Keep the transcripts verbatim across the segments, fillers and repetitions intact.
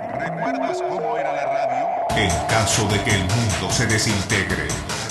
¿Recuerdas cómo era la radio? En caso de que el mundo se desintegre.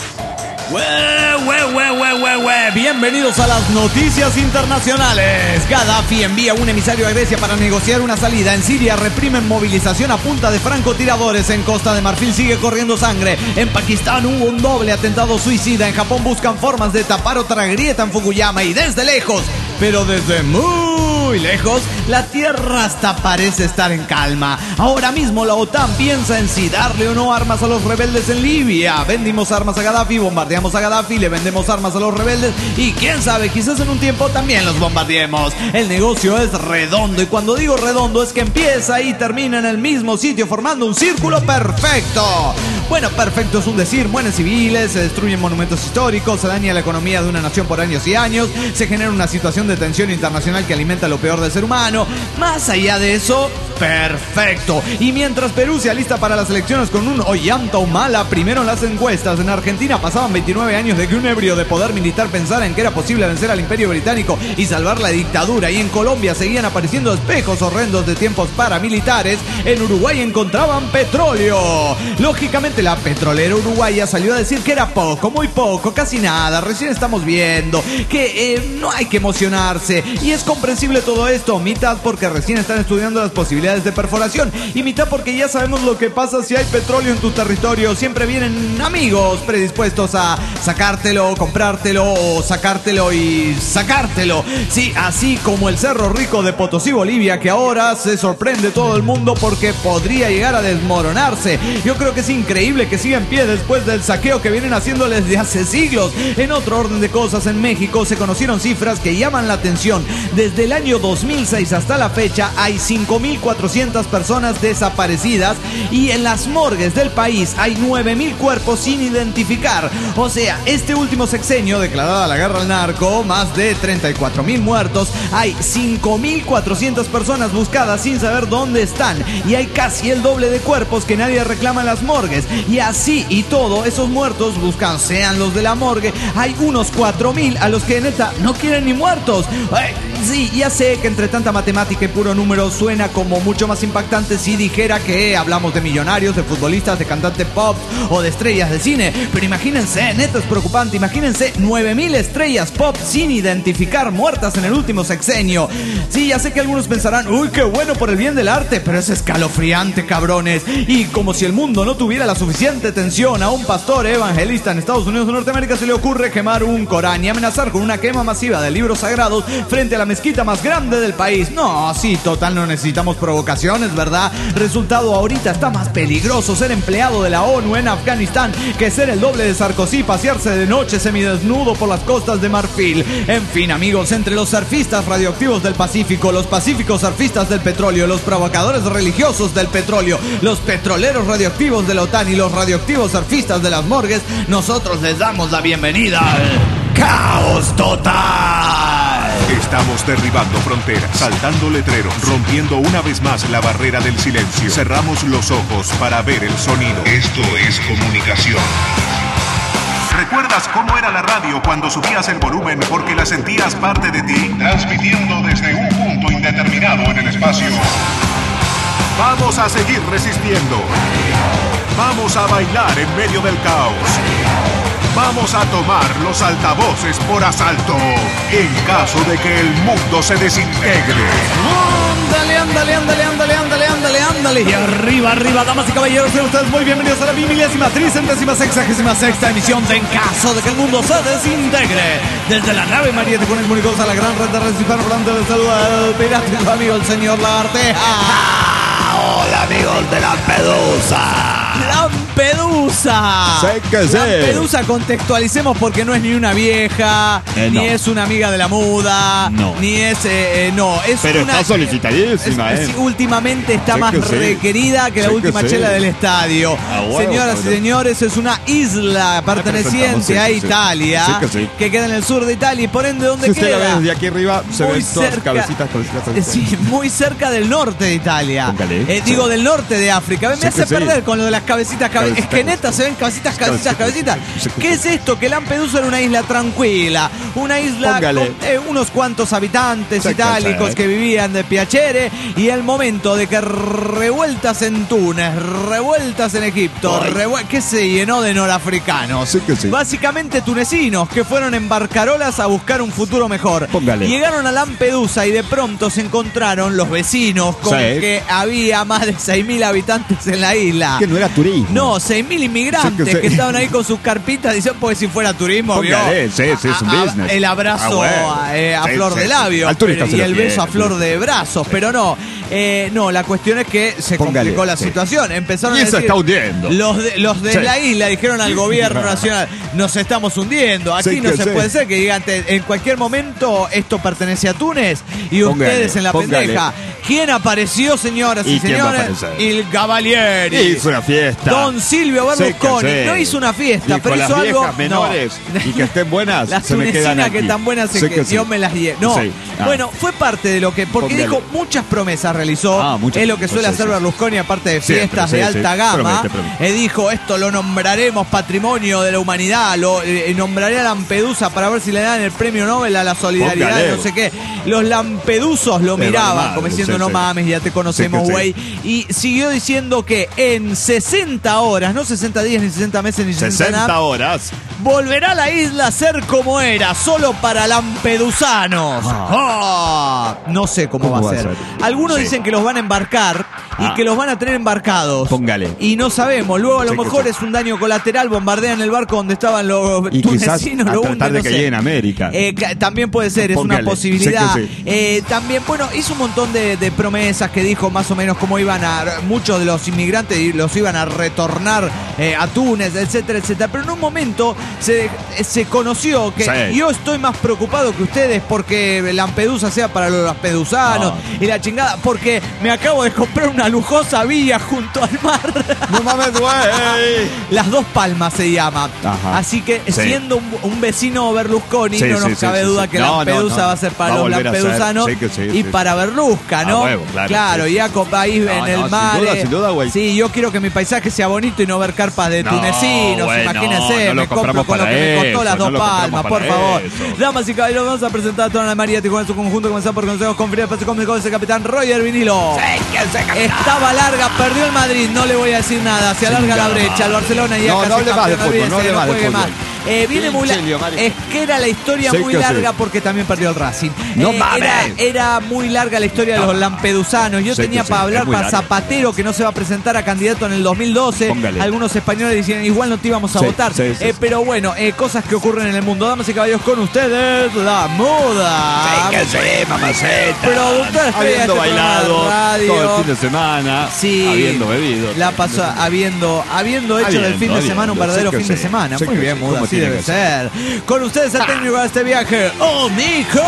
Ue, ue, ue, ue, ue, ue. Bienvenidos a las noticias internacionales. Gaddafi envía un emisario a Grecia para negociar una salida. En Siria reprimen movilización a punta de francotiradores. En Costa de Marfil sigue corriendo sangre. En Pakistán hubo un doble atentado suicida. En Japón buscan formas de tapar otra grieta en Fukuyama. Y desde lejos, pero desde muy lejos, la tierra hasta parece estar en calma. Ahora mismo la OTAN piensa en si darle o no armas a los rebeldes en Libia. Vendimos armas a Gaddafi, bombardeamos a Gaddafi, le vendemos armas a los rebeldes y quién sabe, quizás en un tiempo también los bombardeemos. El negocio es redondo y cuando digo redondo es que empieza y termina en el mismo sitio formando un círculo perfecto. Bueno, perfecto es un decir, mueren civiles, se destruyen monumentos históricos, se daña la economía de una nación por años y años, se genera una situación de tensión internacional que alimenta lo peor del ser humano. Más allá de eso, perfecto. Y mientras Perú se alista para las elecciones con un Ollanta Humala primero en las encuestas, en Argentina pasaban veintinueve años de que un ebrio de poder militar pensara en que era posible vencer al Imperio Británico y salvar la dictadura, y en Colombia seguían apareciendo espejos horrendos de tiempos paramilitares, en Uruguay encontraban petróleo. Lógicamente la petrolera uruguaya salió a decir que era poco, muy poco, casi nada, recién estamos viendo, que eh, no hay que emocionarse, y es comprensible todo esto, mitad porque recién están estudiando las posibilidades de perforación y mitad porque ya sabemos lo que pasa si hay petróleo en tu territorio. Siempre vienen amigos predispuestos a sacártelo, comprártelo o sacártelo y sacártelo. Sí, así como el Cerro Rico de Potosí, Bolivia, que ahora se sorprende todo el mundo porque podría llegar a desmoronarse. Yo creo que es increíble que siga en pie después del saqueo que vienen haciendo desde hace siglos. En otro orden de cosas, en México se conocieron cifras que llaman la atención. Desde el año dos mil seis hasta la fecha hay cinco mil cuatrocientas personas desaparecidas y en las morgues del país hay nueve mil cuerpos sin identificar. O sea, este último sexenio, declarada la guerra al narco, más de treinta y cuatro mil muertos, hay cinco mil cuatrocientas personas buscadas sin saber dónde están y hay casi el doble de cuerpos que nadie reclama en las morgues. Y así y todo, esos muertos buscan, sean los de la morgue, hay unos cuatro mil a los que neta no quieren ni muertos. Ay, sí, ya sé que entre tanta matemática y puro número suena como mucho más impactante si dijera que hablamos de millonarios, de futbolistas, de cantantes pop o de estrellas de cine. Pero imagínense, neta es preocupante, imagínense nueve mil estrellas pop sin identificar muertas en el último sexenio. Sí, ya sé que algunos pensarán, uy, qué bueno por el bien del arte, pero es escalofriante, cabrones. Y como si el mundo no tuviera la suficiente tensión, a un pastor evangelista en Estados Unidos de Norteamérica se le ocurre quemar un Corán y amenazar con una quema masiva de libros sagrados frente a la mezquita más grande del país. No, sí, total, no necesitamos provocaciones, ¿verdad? Resultado, ahorita está más peligroso ser empleado de la ONU en Afganistán que ser el doble de Sarkozy, pasearse de noche semidesnudo por las costas de Marfil. En fin, amigos, entre los surfistas radioactivos del Pacífico, los pacíficos surfistas del petróleo, los provocadores religiosos del petróleo, los petroleros radioactivos de la OTAN y los radioactivos surfistas de las morgues, nosotros les damos la bienvenida al caos total. Estamos derribando fronteras, saltando letreros, rompiendo una vez más la barrera del silencio. Cerramos los ojos para ver el sonido. Esto es comunicación. ¿Recuerdas cómo era la radio cuando subías el volumen porque la sentías parte de ti? Transmitiendo desde un punto indeterminado en el espacio. Vamos a seguir resistiendo. Vamos a bailar en medio del caos. Vamos a tomar los altavoces por asalto en caso de que el mundo se desintegre. Ándale, ándale, ándale, ándale, ándale, ándale, ándale. Y arriba, arriba, damas y caballeros, sean ustedes muy bienvenidos a la milésima, tricentésima, sexagésima sexta emisión de En Caso de que el Mundo se Desintegre. Desde la nave María de Comunicados a la gran red de redes hispanohablantes les saluda el pirático amigo, el señor Lagarteja. Hola, amigos de Lampedusa. Lampedusa. Sé que sé. Lampedusa, contextualicemos porque no es ni una vieja, Eh, ni no. es una amiga de la muda, No. ni es, eh, eh, no, es Pero una... está solicitadísima, es- eh. es- últimamente está Sé más que sí. requerida que la Sé que última sí. chela del estadio. Ah, huevo, Señoras y pero- señores, es una isla perteneciente presentamos, sí, a sí, sí. Italia, Sí que sí. que queda en el sur de Italia y por ende, ¿dónde Si usted la ve queda? desde aquí arriba, se Muy ven todas cerca. cabecitas, cabecitas, Eh, cabecitas. Sí, muy cerca del norte de Italia. Póngale. Eh, digo, del norte de África. Me Sí hace que sí. perder con lo de las cabecitas, cabecitas. cabecita, esqueletas, se ven cabecitas, cabecitas, cabecitas. ¿Qué es esto? Que Lampedusa era una isla tranquila, una isla Póngale. con eh, unos cuantos habitantes Se itálicos cansa, eh. que vivían de piacere, y el momento de que revueltas en Túnez, revueltas en Egipto, revuel- que se llenó de norafricanos. Sí que sí. Básicamente tunecinos que fueron en barcarolas a buscar un futuro mejor. Póngale. Llegaron a Lampedusa y de pronto se encontraron los vecinos con Sí. que había más de seis mil habitantes en la isla. Que no era turismo. No, seis mil inmigrantes Sí, que que, sí. estaban ahí con sus carpitas diciendo, pues si fuera turismo, vio, Póngale, sí, sí, es un a- a- business. el abrazo Ah, bueno. a, eh, a Sí, flor sí, de sí. labio Al turista pero- se y lo el quiere, beso a sí. flor de brazos, pero no, eh, no, la cuestión es que se Póngale, complicó la sí. situación. Empezaron Y a se decir, está hundiendo. Los de, los de Sí. la isla dijeron al gobierno nacional, nos estamos hundiendo, aquí Sí, no que se sí. puede ser que digan, "Te- en cualquier momento esto pertenece a Túnez y Póngale, ustedes en la póngale. pendeja". ¿Quién apareció, señoras y, ¿Y quién va a señores? aparecer? El Cavalieri. Hizo una fiesta. Don Silvio Berlusconi. Sí, que sí. No hizo una fiesta, Dijo, pero las hizo algo. viejas menores no. y que estén buenas, Las se me quedan tunecinas aquí. que están buenas Sí es que que sí. yo me las llevo. No. Sí. Ah. Bueno, fue parte de lo que. Porque Póngale. dijo muchas promesas realizó. Ah, muchas. Es lo que suele Sí, hacer sí. Berlusconi, aparte de Siempre, fiestas sí, de sí. alta gama. Promete, promete. Eh, dijo, esto lo nombraremos patrimonio de la humanidad. Lo eh, nombraré a Lampedusa para ver si le dan el premio Nobel a la solidaridad. Póngale. No sé qué. Los lampedusos lo vale miraban madre, como diciendo, sí, no sí. mames, ya te conocemos, Sí que güey. Y siguió diciendo que en sesenta horas, no sesenta días, ni sesenta meses, ni sesenta nada, sesenta horas. volverá la isla a ser como era, solo para lampedusanos. Ah, no sé cómo, ¿Cómo va a ser. Algunos Sí. dicen que los van a embarcar y Ah. que los van a tener embarcados. Póngale. Y no sabemos. Luego a lo Sí que mejor sí. es un daño colateral, bombardean el barco donde estaban los Y quizás tunecinos, a lo tratar hunden, de no que sé. llegue en América. Eh, ca- también puede ser, es Póngale. una posibilidad. Sí que sí. Eh, también, bueno, hizo un montón de, de promesas que dijo más o menos cómo iban a, muchos de los inmigrantes y los iban a retornar eh, a Túnez, etcétera, etcétera. Pero en un momento se, se conoció que Sí. yo estoy más preocupado que ustedes porque Lampedusa sea para los lampedusanos No. y la chingada, porque me acabo de comprar una lujosa villa junto al mar. No mames, güey. Las Dos Palmas se llama. Ajá. Así que Sí. siendo un, un vecino Berlusconi, Sí, no nos sí, sí, cabe sí, duda sí. que No, Lampedusa no, no. va a ser para Va a los volver a ser. lampedusanos Sí que sí, y sí. para Berlusca, ¿no? A huevo, claro, sí, ya con país No, en no, el sin mar. duda, eh. sin duda, güey. Sí, yo quiero que mi paisaje sea bonito y no ver carpas de No, tunecinos, güey, imagínense, no, no lo me compro compramos con lo para que me costó eso, las no Dos lo compramos Palmas, por para favor. eso. Damas y caballeros, vamos a presentar a toda la María con su conjunto, comenzar por consejos con Frida Pase Cómico, ese capitán Roger Vinilo. Estaba larga, perdió el Madrid, no le voy a decir nada, se alarga la brecha, el Barcelona ya No, casi no hable más de campeón, fútbol, no olvídese, hable más de juegue fútbol. más. Eh, viene muy Pinche lío, la- Mario. es que era la historia Sí muy que sí. larga porque también perdió el Racing. No Eh, mames. era, era muy larga la historia de los lampedusanos. Yo Sí tenía que sí, para hablar es muy para larga. Zapatero, que no se va a presentar a candidato en el dos mil doce. Póngale. Algunos españoles decían, igual no te íbamos a Sí, votar. sí, sí, Eh, sí. pero bueno, eh, cosas que ocurren en el mundo. Damas y caballeros, con ustedes, la moda. sí, mamaceta. Productora estrella de Habiendo este programa de bailado radio. todo el fin de semana. Sí, Habiendo bebido. la pasó habiendo, habiendo hecho del Habiendo, fin de semana un habiendo, verdadero sí que fin de sí, semana. sí Muy que bien, sí, Muda, como así tiene debe que ser. Con ustedes el técnico de este viaje, ¡Oh, Nico!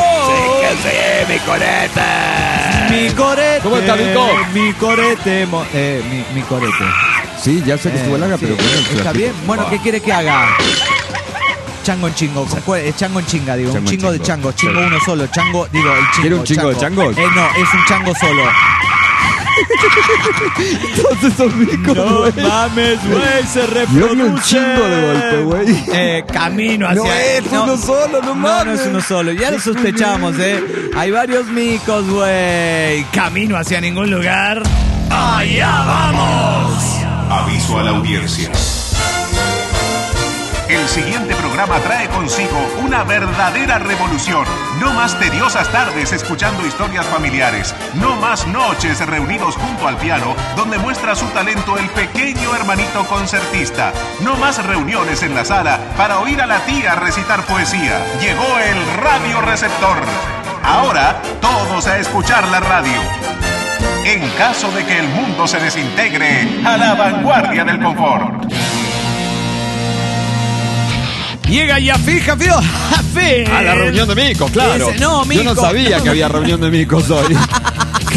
sí, mi coreta. Mi corete. ¿Cómo está, Nico? Mi corete. mo- eh, mi, mi corete. Sí, ya sé que estuvo larga, Eh, sí, pero con el está bien. Bueno, Ah. ¿qué quiere que haga? Chango en chingo, con cue- eh, chango en chinga, digo, Chango un en chingo de chingo. chango, chingo Sí. uno solo, chango, digo, el chingo. ¿Quiere un chingo de changos? Eh, no, es un chango solo. Entonces son micos, No güey. mames, güey, se Yo reproduce. vi un chingo de golpe, güey. Eh, camino hacia... No es uno solo, no No, no mames. es uno solo, ya lo sospechamos, ¿eh? Hay varios micos, güey. Camino hacia ningún lugar. ¡Allá vamos! Aviso a la audiencia. El siguiente programa trae consigo una verdadera revolución. No más tediosas tardes escuchando historias familiares. No más noches reunidos junto al piano donde muestra su talento el pequeño hermanito concertista. No más reuniones en la sala para oír a la tía recitar poesía. Llegó el radio receptor. Ahora todos a escuchar la radio. En caso de que el mundo se desintegre, a la vanguardia del confort. Llega ya fija, fío. A la reunión de micos, claro. Ese- no, Yo no mico. sabía que había reunión de micos hoy.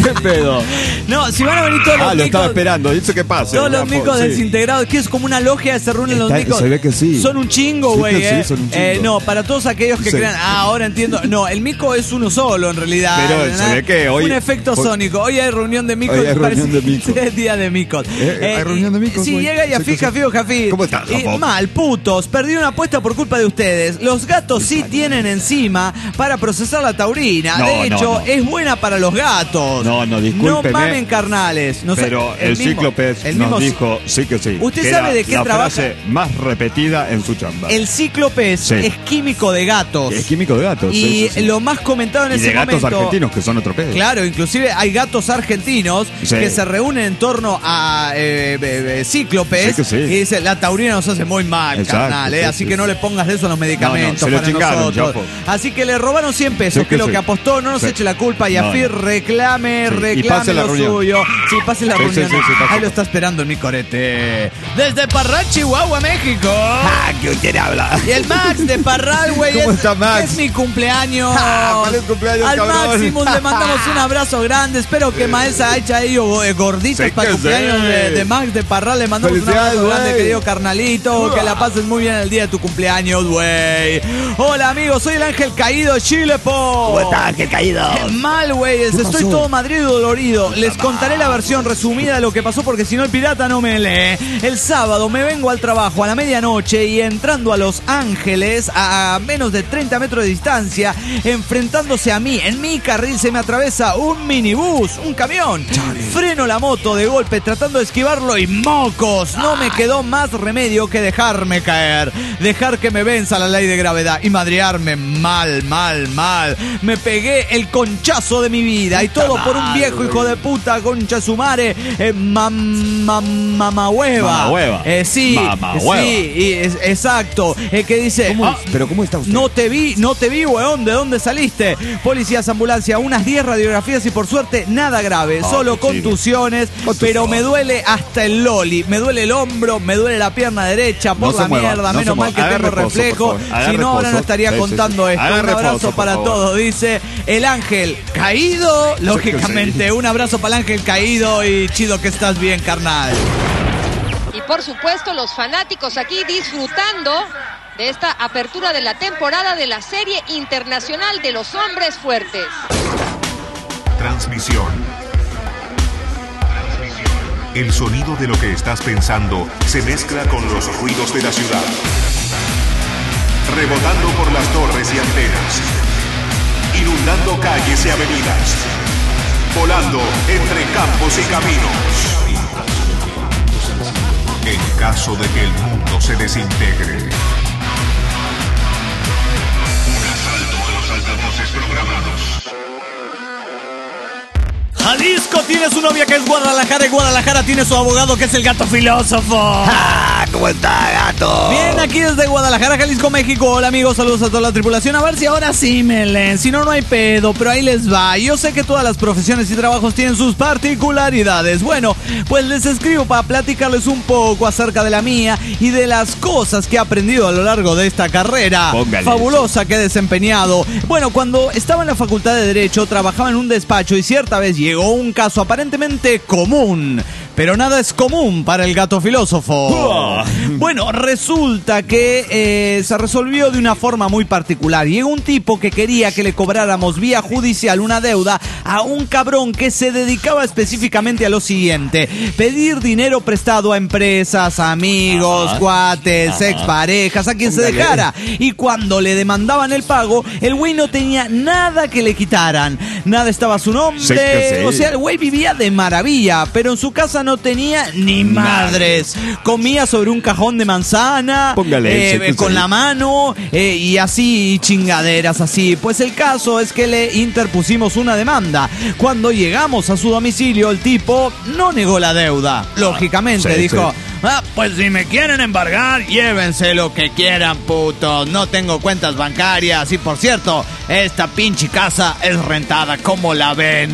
¿Qué pedo? No, si van a venir todos los Ah, lo micos, estaba esperando. Dice que pase. todos los Ya, micos sí. desintegrados, que es como una logia, se reúnen los Está- micos. se ve que sí. Son un chingo, Sí güey. que sí, eh. son un chingo. Eh, no, para todos aquellos que Sí. crean, ah, ahora entiendo. No, el mico es uno solo en realidad. Pero ¿verdad? se ve que hoy- Un efecto hoy- sónico. Hoy hay reunión de micos. Hoy hay parece reunión de que micos. Es día de micos. Eh, hay reunión de micos Si hoy. llega y Sí, afija, sí. fijo, Jafí. ¿Cómo estás, Y Jafo? mal, putos. Perdí una apuesta por culpa de ustedes. Los gatos sí tienen enzima para procesar la taurina. No, de no, hecho, no. es buena para los gatos. No, no, No discúlpeme. mamen carnales. No sé, Pero el, mismo- cíclope el nos mismo- dijo, sí que sí. ¿Usted que sabe era de qué la trabaja? frase más repetida en su chamba. El cíclope Sí. es químico de gatos. Es químico de gatos. Y sí, sí, sí. lo más comentado en Y ese de gatos momento. argentinos, que son otro pedo. Claro, inclusive hay gatos argentinos Sí. que se reúnen en torno a eh, eh, eh, cíclopes Sí que sí. y dicen, la taurina nos hace muy mal, Exacto, carnal, eh, sí, así sí, que no sí. le pongas de eso a los medicamentos No, no, se lo para chingaron, nosotros. Jafo. Así que le robaron cien pesos, Sí que que es lo sí. que apostó, no nos Sí. eche la culpa y No, Afir no. reclame, Sí. Y reclame pase la lo reunión. suyo. Sí, pase la Sí, reunión. sí, sí, sí, pase. Ahí lo está esperando en mi corete. Desde Parral, Chihuahua, México. Ah, que usted habla. Y el Max de Parral, güey. ¿Cómo es, está, Max? Es mi cumpleaños. Ah, feliz cumpleaños, Al cabrón. Maximus le mandamos un abrazo grande. Espero que Maesa haya ido eh, gorditos Sí para el que cumpleaños sí. de, de Max de Parral. Le mandamos un Felicidades, abrazo grande, güey. querido carnalito. Que la pases muy bien el día de tu cumpleaños, güey. Hola, amigos. Soy el Ángel Caído de Chile, po. ¿Cómo estás, Ángel Caído? Qué mal, güey. Estoy pasó? todo Madrid dolorido. Les contaré la versión resumida de lo que pasó porque si no el pirata no me lee. El sábado me vengo al trabajo a la medianoche y entrando a Los Ángeles a menos de treinta metros de distancia, enfrentándose a mí, en mi carril se me atraviesa un minibús, un camión. Freno la moto de golpe tratando de esquivarlo y mocos. No me quedó más remedio que dejarme caer. Dejar que me venza la ley de gravedad y madrearme mal, mal, mal. Me pegué el conchazo de mi vida y todo por un viejo hijo de puta, concha su madre, eh, mam, mam- mamahueva. Mamahueva. Eh, sí, Mamahueva. sí, y es- exacto. Eh, que dice, ¿Cómo- "Ah, ¿Pero cómo está usted? no te vi, no te vi, weón, ¿de dónde saliste? Policías, ambulancia, unas diez radiografías y por suerte nada grave, Ah, solo qué chido. contusiones, Contusión. pero me duele hasta el loli, me duele el hombro, me duele la pierna derecha, por No se la mueva, mierda, no menos se mal que mueva. tengo Haga reposo, reflejo, por favor. Haga si no ahora no reposo. estaría Sí, sí, contando sí. esto. Haga Un abrazo reposo, por para favor. todos, dice el ángel caído, lógicamente, un abrazo para el ángel caído y chido que estás bien, carnal. Y por supuesto los fanáticos aquí disfrutando de esta apertura de la temporada de la Serie Internacional de los Hombres Fuertes. Transmisión. El sonido de lo que estás pensando se mezcla con los ruidos de la ciudad. Rebotando por las torres y antenas. Inundando calles y avenidas. Volando entre campos y caminos. En caso de que el mundo se desintegre. Un asalto a los altavoces programados. Jalisco tiene su novia que es Guadalajara y Guadalajara tiene su abogado que es el Gato Filósofo. Ah, ¿cómo está, gato? Bien, aquí desde Guadalajara, Jalisco, México. Hola amigos, saludos a toda la tripulación. A ver si ahora sí me leen, si no, no hay pedo, pero ahí les va. Yo sé que todas las profesiones y trabajos tienen sus particularidades. Bueno, pues les escribo para platicarles un poco acerca de la mía y de las cosas que he aprendido a lo largo de esta carrera Póngale fabulosa que he desempeñado. Bueno, cuando estaba en la Facultad de Derecho, trabajaba en un despacho y cierta vez llegó un caso aparentemente común. Pero nada es común para el Gato Filósofo. Bueno, resulta que eh, se resolvió de una forma muy particular. Llegó un tipo que quería que le cobráramos vía judicial una deuda a un cabrón que se dedicaba específicamente a lo siguiente: pedir dinero prestado a empresas, amigos, Ajá. cuates, Ajá. exparejas, a quien se Póngale. dejara. Y cuando le demandaban el pago, el güey no tenía nada que le quitaran. Nada estaba a su nombre. Sí que sí. O sea, el güey vivía de maravilla, pero en su casa no tenía ni madres. Comía sobre un cajón de manzana, Póngale, eh, sí que con sí. la mano eh, y así chingaderas así. Pues el caso es que le interpusimos una demanda. Cuando llegamos a su domicilio, el tipo no negó la deuda. Lógicamente sí, dijo, sí. Ah, pues si me quieren embargar, llévense lo que quieran, putos. No tengo cuentas bancarias. Y por cierto, esta pinche casa es rentada. ¿Cómo la ven?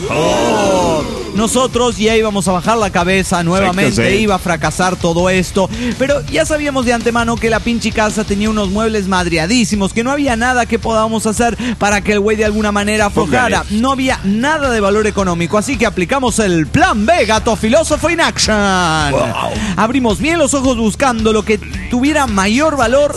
Oh. Nosotros ya íbamos a bajar la cabeza nuevamente, sí, sí. Iba a fracasar todo esto, pero ya sabíamos de antemano que la pinche casa tenía unos muebles madreadísimos, que no había nada que podamos hacer para que el güey de alguna manera aflojara. Póngale. No había nada de valor económico, así que aplicamos el plan B, Gato Filósofo in action. Wow. Abrimos bien los ojos buscando lo que tuviera mayor valor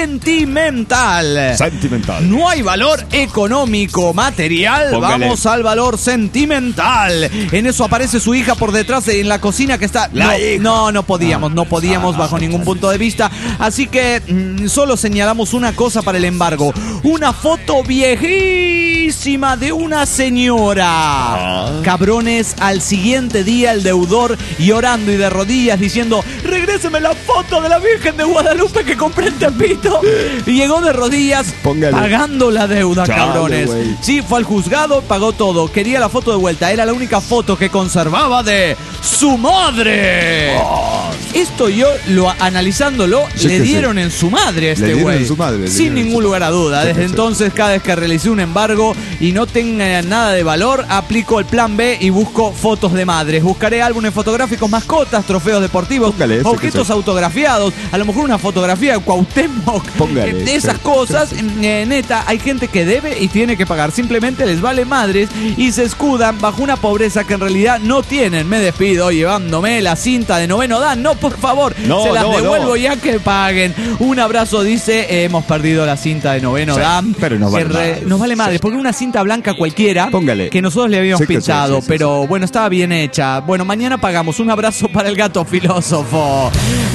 sentimental. Sentimental. No hay valor económico, material. Póngale. Vamos al valor sentimental. En eso aparece su hija por detrás en la cocina que está... No, no, no podíamos, no podíamos bajo ningún punto de vista. Así que mmm, solo señalamos una cosa para el embargo. Una foto viejísima de una señora. Ah. Cabrones, al siguiente día el deudor llorando y de rodillas diciendo: regréseme la foto de la Virgen de Guadalupe que compré en Tepito. Y llegó de rodillas. Póngale. Pagando la deuda. Chale, cabrones. Wey. Sí, fue al juzgado, pagó todo. Quería la foto de vuelta. Era la única foto que conservaba de su madre. Oh. Esto yo, lo analizándolo, sí, le dieron sí. en su madre a este güey. Sin ningún lugar a duda. Sí, Desde sí. entonces, cada vez que realicé un embargo y no tenga nada de valor, aplico el plan B y busco fotos de madres. Buscaré álbumes fotográficos, mascotas, trofeos deportivos, Póngale, objetos sí. autografiados, a lo mejor una fotografía de Cuauhtémoc. Póngale, de esas sí. cosas, eh, neta, hay gente que debe y tiene que pagar. Simplemente les vale madres y se escudan bajo una pobreza que en realidad no tienen. Me despido llevándome la cinta de noveno dan. No, por favor, no, se las no, devuelvo no. ya que paguen. Un abrazo, dice, eh, hemos perdido la cinta de noveno sí, dan. Pero nos vale, re, nos vale madre, porque una cinta blanca cualquiera, Póngale. que nosotros le habíamos sí, pinchado, sí, sí, pero sí. bueno, estaba bien hecha. Bueno, mañana pagamos. Un abrazo para el Gato Filósofo.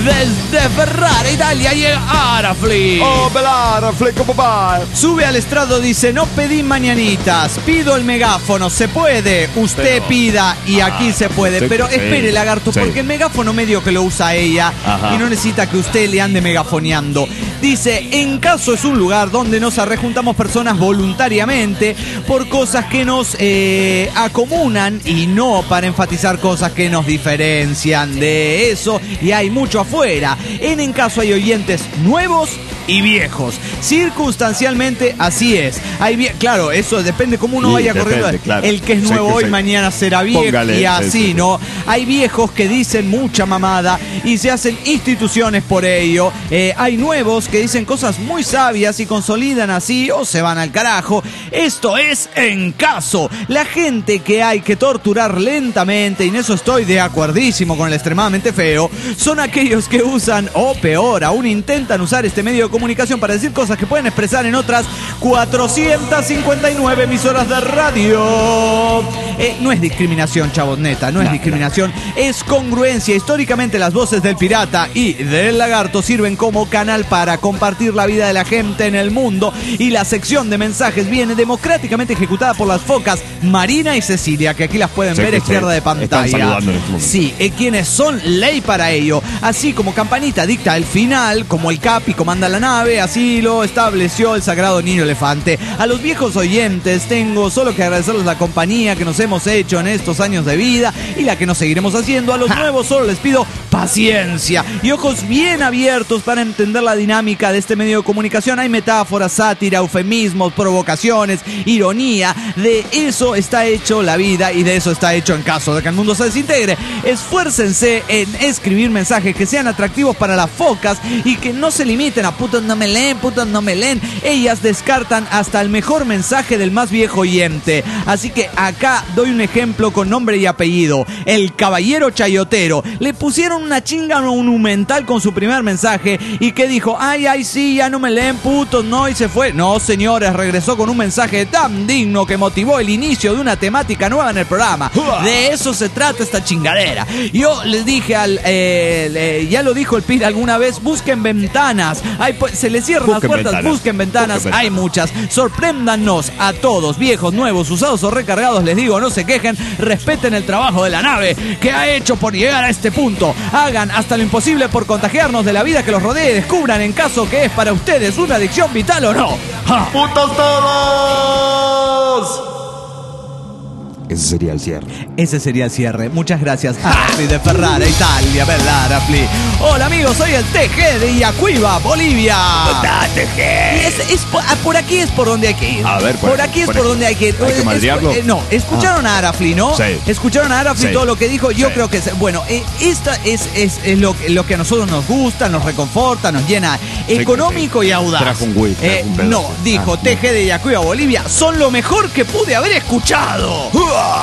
Desde Ferrara, Italia, llega Arafli. Oh, bella Arafli, ¿cómo va? Sube al estrado, dice: no pedí mañanitas, pido el megáfono. Se puede, usted pero, pida y aquí ah, se puede. Pero sí, espere, lagarto, sí. porque el megáfono medio que lo usa ella. Ajá. Y no necesita que usted le ande megafoneando. Dice: en caso es un lugar donde nos arrejuntamos personas voluntariamente por cosas que nos eh, acomunan y no para enfatizar cosas que nos diferencian de eso, y hay mucho afuera. En En Caso hay oyentes nuevos y viejos. Circunstancialmente así es. Hay vie- claro, eso depende cómo uno sí, vaya depende, corriendo. Claro. El que es nuevo sí, que hoy, sí. mañana será viejo. Póngale, y así, sí, sí. ¿no? Hay viejos que dicen mucha mamada y se hacen instituciones por ello. Eh, hay nuevos que dicen cosas muy sabias y consolidan así o se van al carajo. Esto es En Caso. La gente que hay que torturar lentamente, y en eso estoy de acuerdísimo con el extremadamente feo, son aquellos que usan, o peor, aún intentan usar este medio de comunicación para decir cosas que pueden expresar en otras cuatrocientas cincuenta y nueve emisoras de radio. Eh, no es discriminación, chavos, neta, no es no, discriminación, no. es congruencia. Históricamente las voces del pirata y del lagarto sirven como canal para compartir la vida de la gente en el mundo, y la sección de mensajes viene democráticamente ejecutada por las focas Marina y Cecilia, que aquí las pueden sí, ver a izquierda de pantalla. Están saludando en este momento. Sí, eh, quienes son ley para ello. Así como Campanita dicta el final, como el Capi comanda la nave, así lo estableció el sagrado niño elefante. A los viejos oyentes tengo solo que agradecerles la compañía que nos hemos hecho en estos años de vida y la que nos seguiremos haciendo. A los nuevos solo les pido paciencia y ojos bien abiertos para entender la dinámica de este medio de comunicación. Hay metáforas, sátira, eufemismos, provocaciones, ironía. De eso está hecho la vida y de eso está hecho En Caso de que el mundo se desintegre. Esfuércense en escribir mensajes que sean atractivos para las focas y que no se limiten a putos no me leen, putos no me leen. Ellas descartan hasta el mejor mensaje del más viejo oyente. Así que acá doy un ejemplo con nombre y apellido. El caballero chayotero. Le pusieron una chinga monumental con su primer mensaje y que dijo: ay, ay, sí, ya no me leen, putos, no, y se fue. No, señores, regresó con un mensaje tan digno que motivó el inicio de una temática nueva en el programa. De eso se trata esta chingadera. Yo les dije al eh, eh, ya lo dijo el Pira alguna vez: busquen ventanas. Ay, pues, se les cierran busquen las puertas, ventanas. busquen ventanas. Busquen Hay ventanas. muchas. Sorpréndanos a todos, viejos, nuevos, usados o recargados. Les digo, no se quejen, respeten el trabajo de la nave que ha hecho por llegar a este punto. Hagan hasta lo imposible por contagiarnos de la vida que los rodea y descubran en caso que es para ustedes una adicción vital o no. ¡Ja! ¡Putos todos! Ese sería el cierre. Ese sería el cierre. Muchas gracias, Arafli de Ferrara, Italia. Bella Arafli. Hola amigos, soy el T G de Yacuiba, Bolivia. ¿Cómo estás, T G? Y es, es por, por aquí es por donde hay que ir. A ver, por, por aquí es por por aquí. donde hay que ir. ¿Hay que Es- madrearlo? eh, no, escucharon a Arafli, ¿no? Sí. Escucharon a Arafli Sí. todo lo que dijo. Yo Sí. creo que es, bueno, eh, esta es, es, es lo, lo que a nosotros nos gusta, nos reconforta, nos llena económico sí. y audaz. Trajo un whip, trajo Eh, un pedazo. no, dijo Ah, T G de Yacuiba, Bolivia, son lo mejor que pude haber escuchado.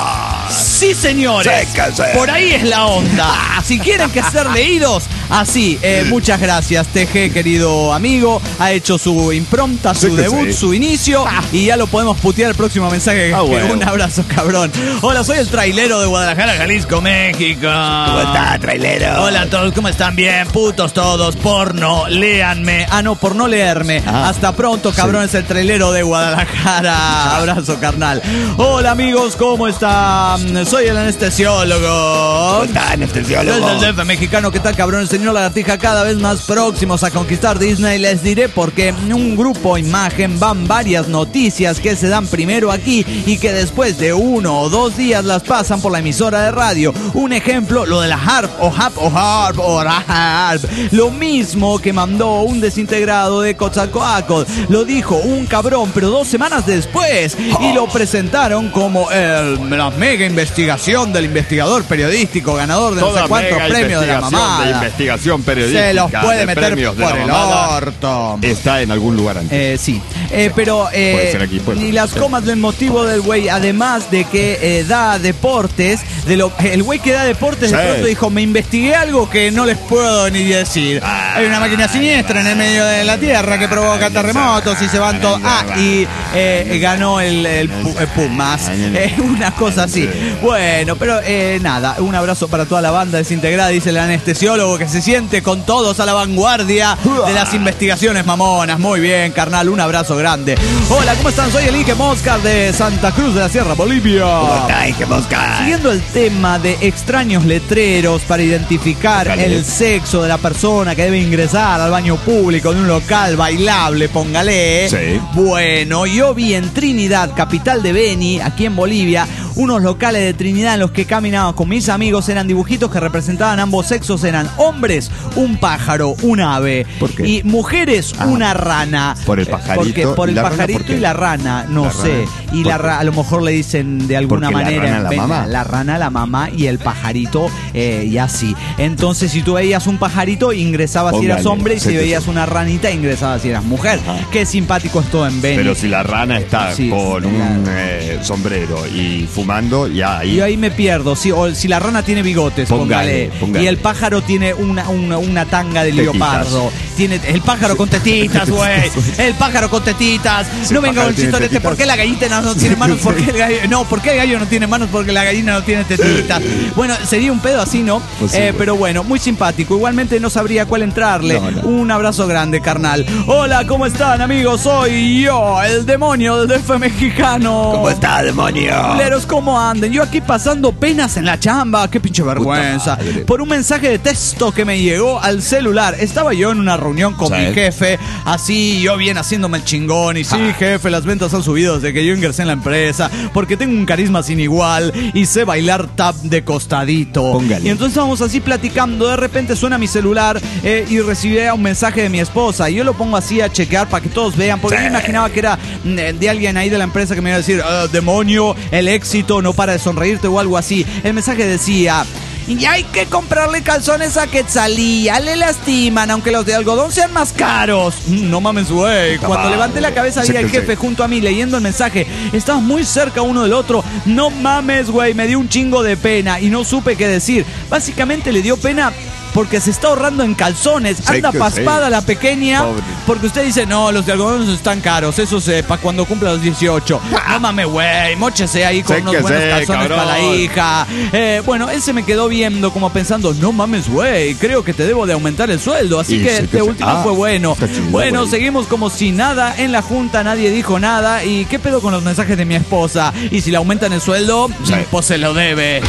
Sí, señores. Sí, que sí. Por ahí es la onda. Si quieren que ser leídos, así. Eh, muchas gracias, T G, querido amigo. Ha hecho su impronta, su Sí que debut, sí. su inicio. Y ya lo podemos putear el próximo mensaje. Ah, bueno. Un abrazo, cabrón. Hola, soy el trailero de Guadalajara, Jalisco, México. ¿Cómo estás, trailero? Hola a todos, ¿cómo están? Bien, putos todos, porno, léanme. Ah, no, por no leerme. Ah. Hasta pronto, cabrón, es el trailero de Guadalajara. Abrazo, carnal. Hola, amigos, ¿cómo están? Soy el anestesiólogo. ¿Cómo estás, anestesiólogo? Desde el D F mexicano, ¿qué tal, cabrón? El señor Lagartija cada vez más próximos a conquistar Disney. Les diré porque en un grupo imagen van varias noticias que se dan primero aquí y que después de uno o dos días las pasan por la emisora de radio. Un ejemplo, lo de la harp o harp o harp o harp. Lo mismo que mandó un desintegrado de Coatzacoalcos. Lo dijo un cabrón, pero dos semanas después. Y lo presentaron como el, la mega investigación del investigador periodístico ganador de no sé cuántos premios de la mamada. De investigación periodística. Se los puede de meter premios de por la el mamada. orto. Está en algún lugar antes. Eh, sí, eh, pero eh, Puede ser aquí, puede ni ser. las comas del motivo del güey, además de que eh, da deportes, de lo, el güey que da deportes de Sí. pronto dijo, me investigué algo que no les puedo ni decir. Hay una máquina siniestra en el medio de la Tierra que provoca terremotos y se van todos. Ah, y eh, ganó el, el Pu- el Pumas. Eh, una cosa así. Bueno, pero eh, nada, un abrazo para toda la banda desintegrada, dice el anestesiólogo que se siente con todos a la vanguardia de las investigaciones mamonas. Muy bien, carnal, un abrazo grande. Hola, ¿cómo están? Soy el Ike Moscar de Santa Cruz de la Sierra, Bolivia. ¿Cómo estás, Ike Mosca? Siguiendo el tema de extraños letreros para identificar Póngale. el sexo de la persona que debe ingresar al baño público de un local bailable, póngale. Sí. Bueno, yo vi en Trinidad, capital de Beni, aquí en Bolivia, unos locales de Trinidad en los que caminaba con mis amigos. Eran dibujitos que representaban ambos sexos. Eran hombres, un pájaro, un ave. ¿Por qué? Y mujeres, Ah. una rana. Por el Eh, pajarito Porque, por y el la rana, pajarito ¿por qué? y la rana, no La sé. rana. Y ¿Por la qué? ra- a lo mejor le dicen de alguna Porque la manera rana en la Beni, mamá. la rana, la mamá y el pajarito, eh, y así. Entonces, si tú veías un pajarito, ingresabas si eras Póngale, hombre, y sí, si sí, veías sí. una ranita, ingresabas si eras mujer. Ajá. Qué simpático es todo en Beni. Pero si la rana está Sí, con sí, un claro. eh, sombrero y fumando, ya ahí. Yo ahí me pierdo, sí, o si la rana tiene bigotes, póngale, Póngale, póngale. y el pájaro tiene una, una, una tanga de Tetitas. leopardo. Tiene el pájaro con tetitas, güey. El pájaro con tetitas. Si no el venga pájaro con el tiene chiste de este, tetitas. ¿por qué la gallina no, no tiene manos? ¿Por qué el gallo? No, ¿por qué el gallo no tiene manos? Porque la gallina no tiene tetitas. Bueno, sería un pedo así, ¿no? Pues sí, Eh, güey. pero bueno, muy simpático. Igualmente no sabría cuál entrarle. No, no. Un abrazo grande, carnal. Hola, ¿cómo están, amigos? Soy yo, el demonio del D F mexicano. ¿Cómo estás, demonio? Culeros, ¿cómo anden? Yo aquí pasando penas en la chamba. Qué pinche vergüenza. madre. Por un mensaje de texto que me llegó al celular. Estaba yo en una reunión con ¿Sabes? mi jefe. Así, yo bien haciéndome el chingón. Y sí, Ah. jefe, las ventas han subido desde que yo ingresé en la empresa. Porque tengo un carisma sin igual. Y sé bailar tap de costadito. Póngale. Y entonces estábamos así platicando. De repente suena mi celular eh, y recibí un mensaje de mi esposa. Y yo lo pongo así a chequear para que todos vean. Porque Sí. yo imaginaba que era mm, de alguien ahí de la empresa que me iba a decir, "Ah, demonio, el éxito no para de sonreírte" o algo así. El mensaje decía: y hay que comprarle calzones a Quetzalía, le lastiman, aunque los de algodón sean más caros. Mm, No mames, güey. Cuando madre. levanté la cabeza Sí, vi al sí. jefe junto a mí leyendo el mensaje. Estábamos muy cerca uno del otro. No mames, güey. Me dio un chingo de pena y no supe qué decir. Básicamente le dio pena porque se está ahorrando en calzones. Sí, Anda que paspada sí. la pequeña. Pobre. Porque usted dice, no, los de algodón están caros. Esos eh, para cuando cumpla los dieciocho. No mames, güey. Móchese ahí con Sí unos que buenos sí, calzones cabrón. para la hija. Eh, bueno, él se me quedó viendo como pensando, no mames, güey, creo que te debo de aumentar el sueldo. Así Y que sí de que sí. último Ah, fue bueno. está chingón, Bueno, güey. seguimos como si nada. En la junta nadie dijo nada. ¿Y qué pedo con los mensajes de mi esposa? Y si le aumentan el sueldo, Sí. pues se lo debe.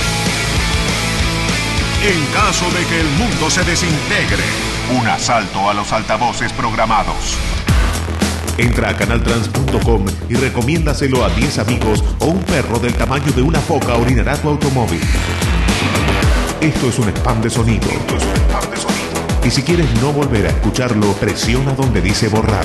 En caso de que el mundo se desintegre, un asalto a los altavoces programados. Entra a canal trans punto com y recomiéndaselo a diez amigos o un perro del tamaño de una foca orinará tu automóvil. Esto es un spam de sonido. Esto es un spam de sonido. Y si quieres no volver a escucharlo, presiona donde dice borrar.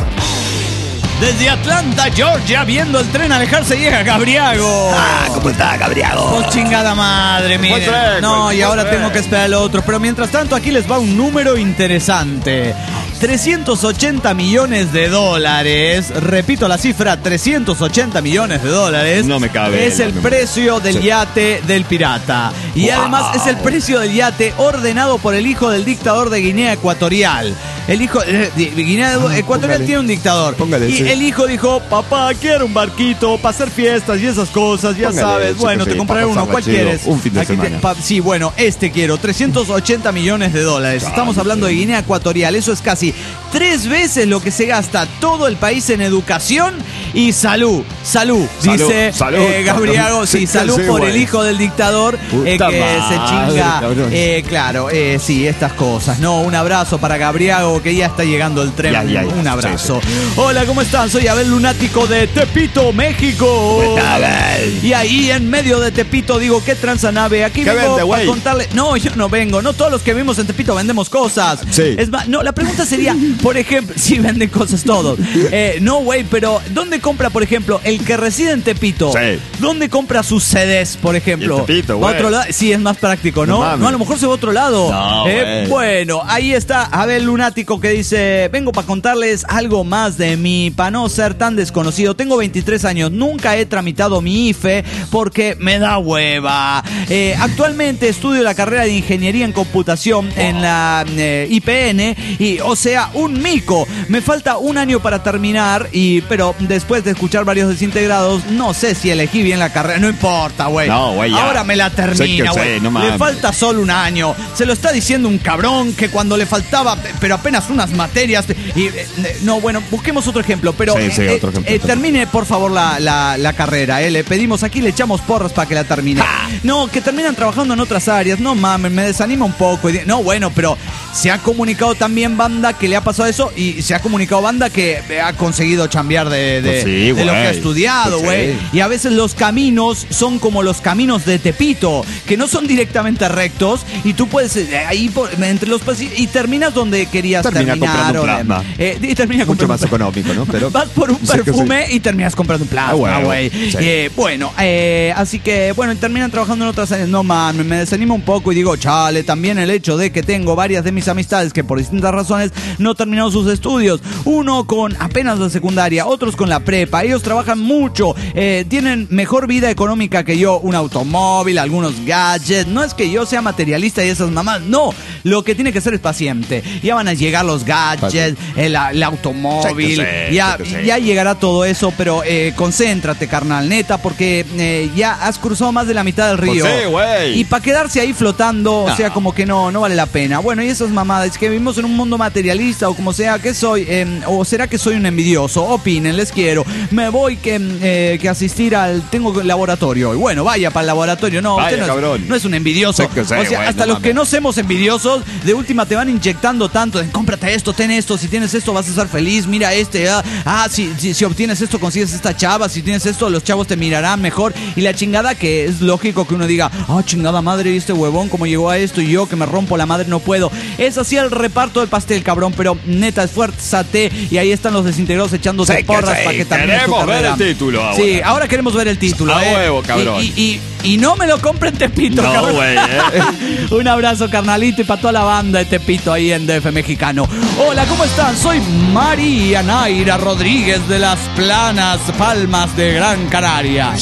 Desde Atlanta, Georgia, viendo el tren alejarse, llega Gabriago. Ah, ¿cómo está, Gabriago? Pues chingada madre, miren. tren, No, fue y ahora tren. tengo que esperar el otro. Pero mientras tanto, aquí les va un número interesante. trescientos ochenta millones de dólares. Repito la cifra, trescientos ochenta millones de dólares. No me cabe Es la el memoria. precio del Sí. yate del pirata. Y Wow. además es el precio del yate ordenado por el hijo del dictador de Guinea Ecuatorial. El hijo eh, de Guinea Ecuatorial póngale. tiene un dictador. Póngale, y sí. el hijo dijo, papá, quiero un barquito para hacer fiestas y esas cosas, ya Póngale, sabes. sí, Bueno, que te sí, compraré pa' uno. ¿Cuál pasarla chido, quieres? un fin de Aquí te- semana. pa- sí, bueno, este quiero. trescientos ochenta millones de dólares. Estamos hablando de Guinea Ecuatorial. Eso es casi tres veces lo que se gasta todo el país en educación y salud. Salud, Salud, dice salud, eh, Gabriago. Sí, sí, salud sí, por güey. el hijo del dictador eh, Puta que se madre, chinga. cabrón. Eh, claro, eh, sí, estas cosas. No, un abrazo para Gabriago, que ya está llegando el tren. Ya, ya, ya. Un abrazo. Sí, Hola, ¿cómo están? Soy Abel Lunático de Tepito, México. ¿Cómo está, Abel? Y ahí en medio de Tepito digo, ¿qué tranza nave? Aquí ¿Qué vengo vende, para güey? contarle. No, yo no vengo. No todos los que vivimos en Tepito vendemos cosas. Sí. Es más, no, la pregunta sería, por ejemplo, sí venden cosas todos. Eh, no, güey, pero ¿dónde compra, por ejemplo, el que reside en Tepito? Sí. ¿Dónde compra sus C Ds, por ejemplo? Y en Tepito, ¿Va a güey. otro lado? Sí, es más práctico, ¿no? No No, mames. a lo mejor se va a otro lado. No, Eh, güey. bueno, ahí está Abel Lunático que dice, vengo para contarles algo más de mí, para no ser tan desconocido. Tengo veintitrés años, nunca he tramitado mi I F E porque me da hueva. Eh, actualmente estudio la carrera de Ingeniería en Computación en la eh, I P N, y, o sea, un mico. Me falta un año para terminar, y pero después de escuchar varios desintegrados, no sé si elegí bien la carrera. No importa, güey. No, güey, ya. Ahora me la Sé termina, que sé, güey. no Le mames. falta solo un año. Se lo está diciendo un cabrón que cuando le faltaba, pero apenas unas materias. Y, eh, no, bueno, busquemos otro ejemplo. Pero Sí, sí, eh, otro ejemplo. eh, termine, por favor, la, la, la carrera. Eh. Le pedimos aquí, le echamos porras para que la termine. No, que terminan trabajando en otras áreas. No mames, me desanima un poco. Y di- No, bueno, pero se ha comunicado también banda que le ha pasado eso. Y se ha comunicado banda que eh, ha conseguido chambear de, de, Pues sí, de lo que ha güey. estudiado, Pues güey. sí. Y a veces los caminos son como los caminos de Tepito, que no son directamente rectos, y tú puedes eh, ahí por- entre los pasillos y terminas donde querías Termina terminar. comprando un o de- plasma. eh, y termina Mucho comprando más un plasma. económico, ¿no? Pero Vas por un sé que perfume y terminas comprando un Ah, plasma, huevo. güey. Sí. Eh, bueno, eh, así que, bueno, terminan trabajando en otras áreas. No mames, me desanima un poco y digo, chale, también el hecho de que tengo varias de mis amistades que por distintas razones no terminaron sus estudios. Uno con apenas la secundaria, otros con la prepa. Ellos trabajan mucho, eh, tienen mejor vida económica que yo, un automóvil, algunos gadgets. No es que yo sea materialista y esas mamás, no. Lo que tiene que ser es paciente. Ya van a llegar los gadgets, el, el automóvil, Sé que sé, ya, sé que sé. ya llegará todo eso, pero eh, concéntrate, carnal, neta, porque eh, ya has cruzado más de la mitad del río. Pues sí, güey. Y para quedarse ahí flotando, o No. sea, como que no, no vale la pena. Bueno, y esas mamadas, que vivimos en un mundo materialista o como sea, que soy, eh, o será que soy un envidioso. Opinen, les quiero. Me voy que, eh, que asistir al, tengo laboratorio hoy. Bueno, vaya para el laboratorio. No, Vaya, usted no es, cabrón. no es un envidioso. Sé que sé, o sea, güey, hasta no los que mames. no somos envidiosos, de última te van inyectando tanto. De, cómprate esto, ten esto, si tienes esto vas a estar feliz. Mira este, ah, ah si, si, si obtienes esto consigues esta chava, si tienes esto los chavos te mirarán mejor. Y la chingada, que es lógico que uno diga, ah, chingada madre, y este huevón cómo llegó a esto, y yo que me rompo la madre no puedo. Es así el reparto del pastel, cabrón, pero neta, esfuérzate. Y ahí están los desintegrados echándose Sé que porras sí. para que termine su Queremos ver carrera. el título ahora. Sí, ahora queremos ver el título. A eh. huevo, cabrón. Y, y, y, y no me lo compren Tepito, No, cabrón. güey, eh. Un abrazo, carnalito, y para toda la banda de Tepito ahí en D F mexicano. Hola, ¿cómo están? Soy María Naira Rodríguez de las Planas Palmas de Gran Canaria.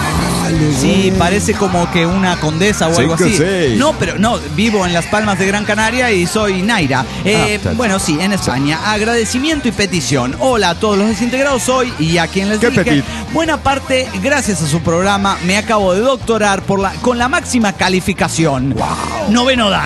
Sí, parece como que una condesa o Sí algo que así. sí. No, pero no, vivo en las Palmas de Gran Canaria y soy Naira. Eh, Ah, está. bueno, sí, en España. Agradecimiento y petición. Hola a todos los desintegrados hoy, y a quien les ¿Qué dije, petit? buena parte, gracias a su programa, me acabo de doctorar por la, con la máxima calificación. Noveno dan.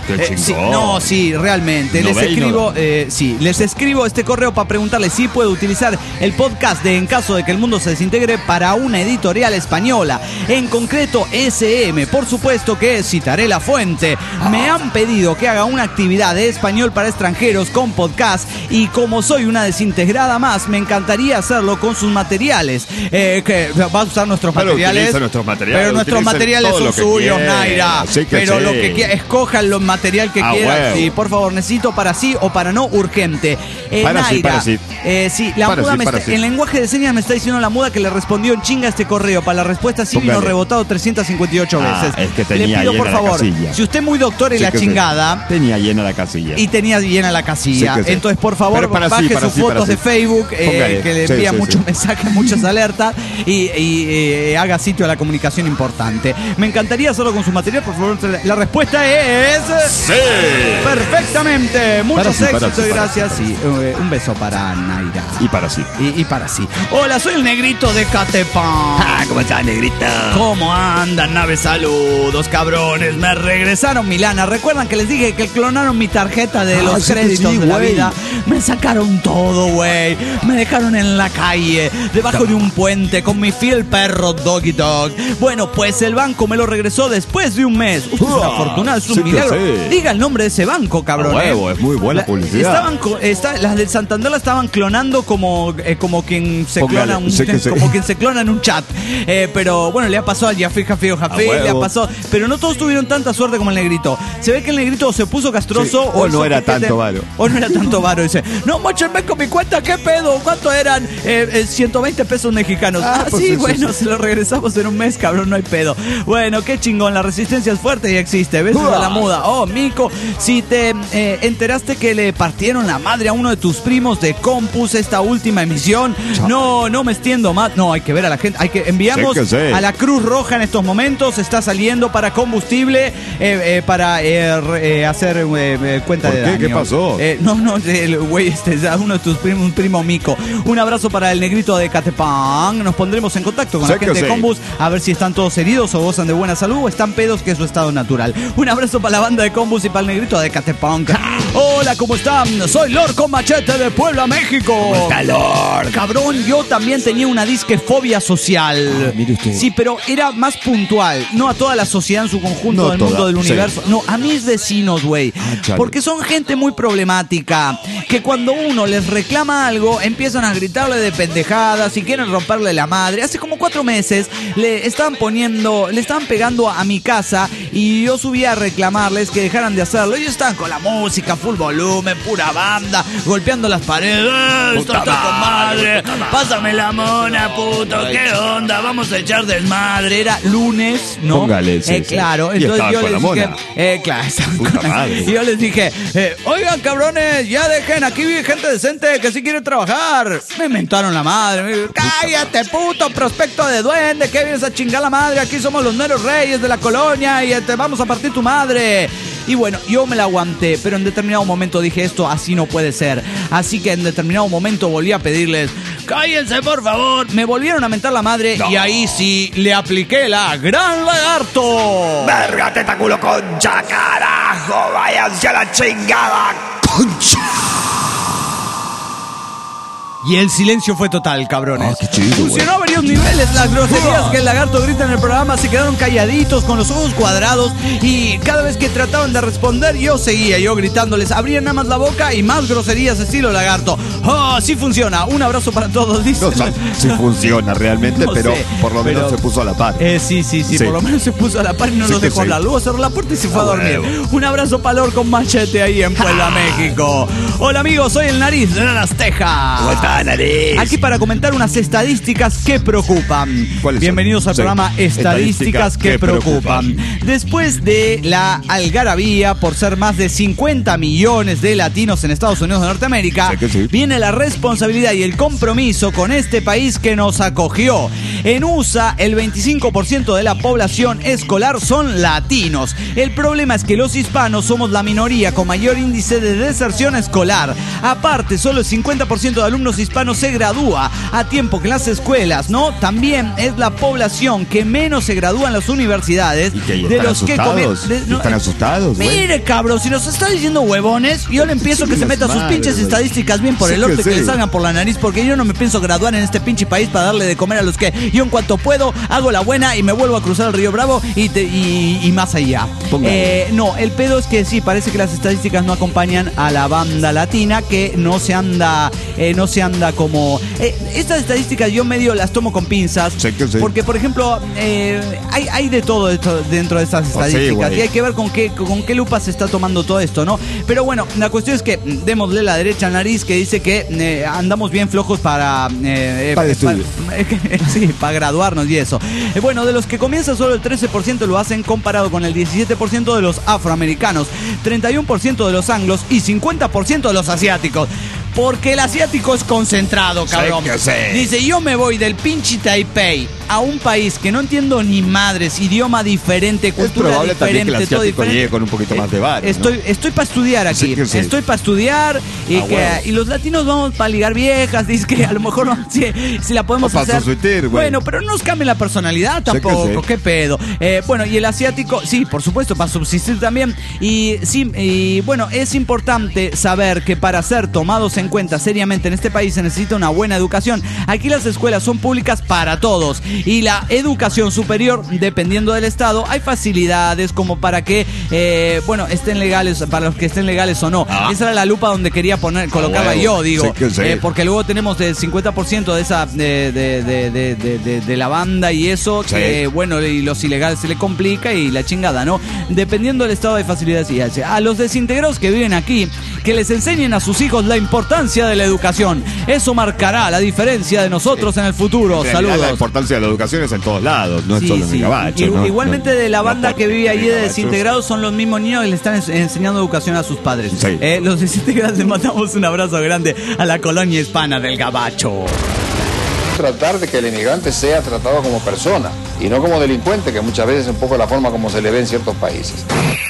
Qué Eh, sí, chingón. no, sí, realmente. Les Novel, escribo, no. eh, sí, les escribo este correo para preguntarles si puedo utilizar el podcast de En caso de que el mundo se desintegre para una editorial española. En concreto, S M. Por supuesto que citaré la fuente. Me han pedido que haga una actividad de español para extranjeros con podcast y como soy una desintegrada más, me encantaría hacerlo con sus materiales. Eh, que va a usar nuestros Pero materiales. utiliza nuestros materiales, Pero nuestros utilicen materiales todo son lo que suyos, quiera. Naira. Sí que pero sí. lo que quiera, escojan los material que Ah, quieran. huevo. Sí, por favor, necesito para sí o para no urgente. Eh, Para sí, Naira, para sí. eh, sí, la Para muda sí, me para está- sí. en lenguaje de señas me está diciendo la muda que le respondió en chinga este correo. Para la respuesta sí vino Póngale. rebotado trescientas cincuenta y ocho Ah, veces. es que tenía le pido llena por la favor, casilla. si usted es muy doctor en Sí la que sí. chingada Tenía llena la casilla. y tenía llena la casilla, Sí que sí. entonces por favor Pero para sí, baje para sus sí, para fotos sí. de Facebook eh, Póngale. que le Sí, envía sí, muchos sí. mensajes, muchas alertas y, y, eh, haga sitio a la comunicación importante. Me encantaría hacerlo con su material, por favor. La respuesta es ¡Sí! perfectamente. Muchos Para sí, para éxitos sí, y para gracias. Sí, eh, un beso para Naira. Y para sí. Y, y para sí. Hola, soy el negrito de Catepán. Ah, ¿cómo está, negrita? ¿Cómo andan, nave? Saludos, cabrones. Me regresaron mi lana. ¿Recuerdan que les dije que clonaron mi tarjeta de Ah, los sí que créditos sí, de la güey. vida? Me sacaron todo, güey. Me dejaron en la calle, debajo de un puente, con mi fiel perro Doggy Dog. Bueno, pues el banco me lo regresó después de un mes. Usted es una Ah, afortunada, es un sí que milagro. sí. Diga el nombre de ese banco, cabrón. A huevo, ¿eh? es muy buena La- publicidad. Estaban co- está- las del Santander la estaban clonando como, eh, como quien se Póngale, clona un, sí que sí. como quien se clona en un chat. Eh, pero bueno, le ha pasado al Jafé Jafé Jafé, A le ha huevo. pasado. Pero no todos tuvieron tanta suerte como el negrito. Se ve que el negrito se puso castroso Sí, o no hizo era piquete, tanto varo. O no era tanto varo. Dice, no, mochenme con mi cuenta, ¿qué pedo? ¿Cuánto eran? Eh, eh, ciento veinte pesos mexicanos. Ah, Ah, pues sí, eso bueno, sí. se lo regresamos en un mes, cabrón, no hay pedo. Bueno, qué chingón, la resistencia es fuerte y existe. Besos a la muda. Oh, Mico, si te eh, enteraste que le partieron la madre a uno de tus primos de Compus esta última emisión, no, no me extiendo más. No, hay que ver a la gente, hay que enviamos Sí que sí. a la Cruz Roja en estos momentos, está saliendo para combustible, eh, eh, para eh, re- eh, hacer eh, eh, cuenta ¿Por de qué? daño. ¿Qué pasó? Eh, no, no, el güey este es uno de tus primos, un primo Mico. Un abrazo para el negrito de Catepán. Nos pondremos en contacto con Sé la que gente de sí. Combus a ver si están todos heridos o gozan de buena salud o están pedos, que es su estado natural. Un abrazo para la banda de Combus y para el negrito de Catepán. Hola, ¿cómo están? Soy Lord con Machete de Puebla, México. ¿Cómo está, Lord? Cabrón, yo también tenía una disquefobia social. Ah, mire usted. Sí, pero era más puntual. No a toda la sociedad en su conjunto No del toda, mundo del sí. universo. No, a mis vecinos, güey. Ah, chale. Porque son gente muy problemática. Que cuando uno les reclama algo, empiezan a gritarle de pendejadas y quieren romperle la madre. Hace como cuatro meses le estaban poniendo, le estaban pegando a mi casa y yo subí a reclamarles que dejaran de hacerlo. Ellos estaban con la música, full volumen, pura banda, golpeando las paredes. ¡Eh, esto está con madre! ¡Pásame la mona, puto! ¿Qué onda? Vamos a echar desmadre. Era lunes, ¿no? Póngale, sí, Eh, sí. claro, Y entonces estaban yo con les la dije, mona. eh, claro, estaban Puta con la- madre. y yo les dije, eh, oigan, cabrones, ya dejen, aquí vive gente decente que sí quiere trabajar. Me mentaron la madre. Me dijo, cállate, puto prospecto de duende, que vienes a chingar la madre. Aquí somos los meros reyes de la colonia y eh, te vamos a partir tu madre. Y bueno, yo me la aguanté, pero en determinado momento dije, esto así no puede ser. Así que en determinado momento volví a pedirles, cállense por favor. Me volvieron a mentar la madre y ahí sí le apliqué la gran lagarto. ¡Verga, teta, culo, concha, carajo! ¡Váyanse a la chingada, concha! Y el silencio fue total, cabrones. Ah, qué chido, Funcionó a varios niveles. Las groserías que el lagarto grita en el programa se quedaron calladitos, con los ojos cuadrados. Y cada vez que trataban de responder, yo seguía, yo gritándoles. Abrían nada más la boca y más groserías estilo lagarto. ¡Oh, sí funciona! Un abrazo para todos, dice. No sé si funciona realmente, No pero sé, por lo menos pero- se puso a la par. Eh, sí, sí, sí, Sí. por lo menos se puso a la par y no Sí nos que dejó sí. hablar. Luego cerró la puerta y se fue a Ah, dormir. huevo. Un abrazo para Lord con Machete ahí en Puebla, México. Hola amigos, soy el Nariz de las Tejas. ¿Cómo está, nariz? Aquí para comentar unas estadísticas que preocupan. ¿Cuáles son? Bienvenidos al Sí. programa Estadísticas Estadísticas que que preocupan. preocupan. Después de la algarabía por ser más de cincuenta millones de latinos en Estados Unidos de Norteamérica, Sí que sí. viene la responsabilidad y el compromiso con este país que nos acogió. En U S A, el veinticinco por ciento de la población escolar son latinos. El problema es que los hispanos somos la minoría con mayor índice de deserción escolar. Aparte, solo el cincuenta por ciento de alumnos hispanos se gradúa a tiempo que en las escuelas, ¿no? También es la población que menos se gradúa en las universidades. ¿Y que de están los que asustados? comen- de- no, ¿Están eh, asustados, güey? Mire, cabrón, si nos está diciendo huevones, yo le empiezo Sí, que se las meta sus madres, pinches güey. estadísticas bien por Sí el que orto y que sí. le salgan por la nariz, porque yo no me pienso graduar en este pinche país para darle de comer a los que yo en cuanto puedo hago la buena y me vuelvo a cruzar el río Bravo y, te- y, y más allá. Póngale. Eh, no, el pedo es que sí, parece que las estadísticas no acompañan a la banda latina, que no se anda, eh, no se anda como... eh, estas estadísticas yo medio las tomo con pinzas, Sí que sí. porque por ejemplo, eh, hay, hay de todo esto dentro de estas sí, estadísticas güey. y hay que ver con qué, con qué lupa se está tomando todo esto, ¿no? Pero bueno, la cuestión es que mm, démosle la derecha al nariz, que dice que eh, andamos bien flojos para... eh, Para el pa- estudio. sí, para graduarnos y eso. Eh, bueno, de los que comienzan solo el trece por ciento lo hacen comparado con el diecisiete por ciento de los afroamericanos, treinta y uno por ciento de los anglos y cincuenta por ciento de los asiáticos. Porque el asiático es concentrado, cabrón. que sí. Dice, yo me voy del pinche Taipei a un país que no entiendo ni madres, idioma diferente, Es cultura probable también diferente, que el todo asiático diferente. llegue con un poquito más de varo, ¿no? Estoy, estoy para estudiar aquí. Sí que sí. Estoy para estudiar y, A que, huevo. y los latinos vamos para ligar viejas. Dice que a lo mejor no, si, si la podemos O pa' hacer. sustituir, güey. Bueno, pero no nos cambie la personalidad Sí que tampoco. sí. ¿Qué pedo? Eh, bueno, y el asiático, sí, por supuesto, para subsistir también. Y sí, y bueno, es importante saber que para ser tomados en cuenta seriamente en este país se necesita una buena educación. Aquí las escuelas son públicas para todos y la educación superior, dependiendo del estado, hay facilidades como para que, eh, bueno, estén legales, para los que estén legales o no. Ah. Esa era la lupa donde quería poner, colocarla huevo. yo, digo, Sí que sí. eh, porque luego tenemos el cincuenta por ciento de esa de, de, de, de, de, de- de la banda y eso, Sí. que bueno, y los ilegales se le complica y la chingada, ¿no? Dependiendo del estado hay facilidades y hace. A los desintegrados que viven aquí, que les enseñen a sus hijos la importancia de la educación. Eso marcará la diferencia de nosotros en el futuro. En realidad, la Saludos. importancia de la educación es en todos lados, no Sí, es solo en sí. el gabacho. Y- ¿no? Igualmente No- de la no banda por- que vive allí en de gabachos. desintegrados son los mismos niños que le están ens- enseñando educación a sus padres. Sí. Eh, los desintegrados les mandamos un abrazo grande a la colonia hispana del Gabacho. Tratar de que el inmigrante sea tratado como persona y no como delincuente, que muchas veces es un poco la forma como se le ve en ciertos países.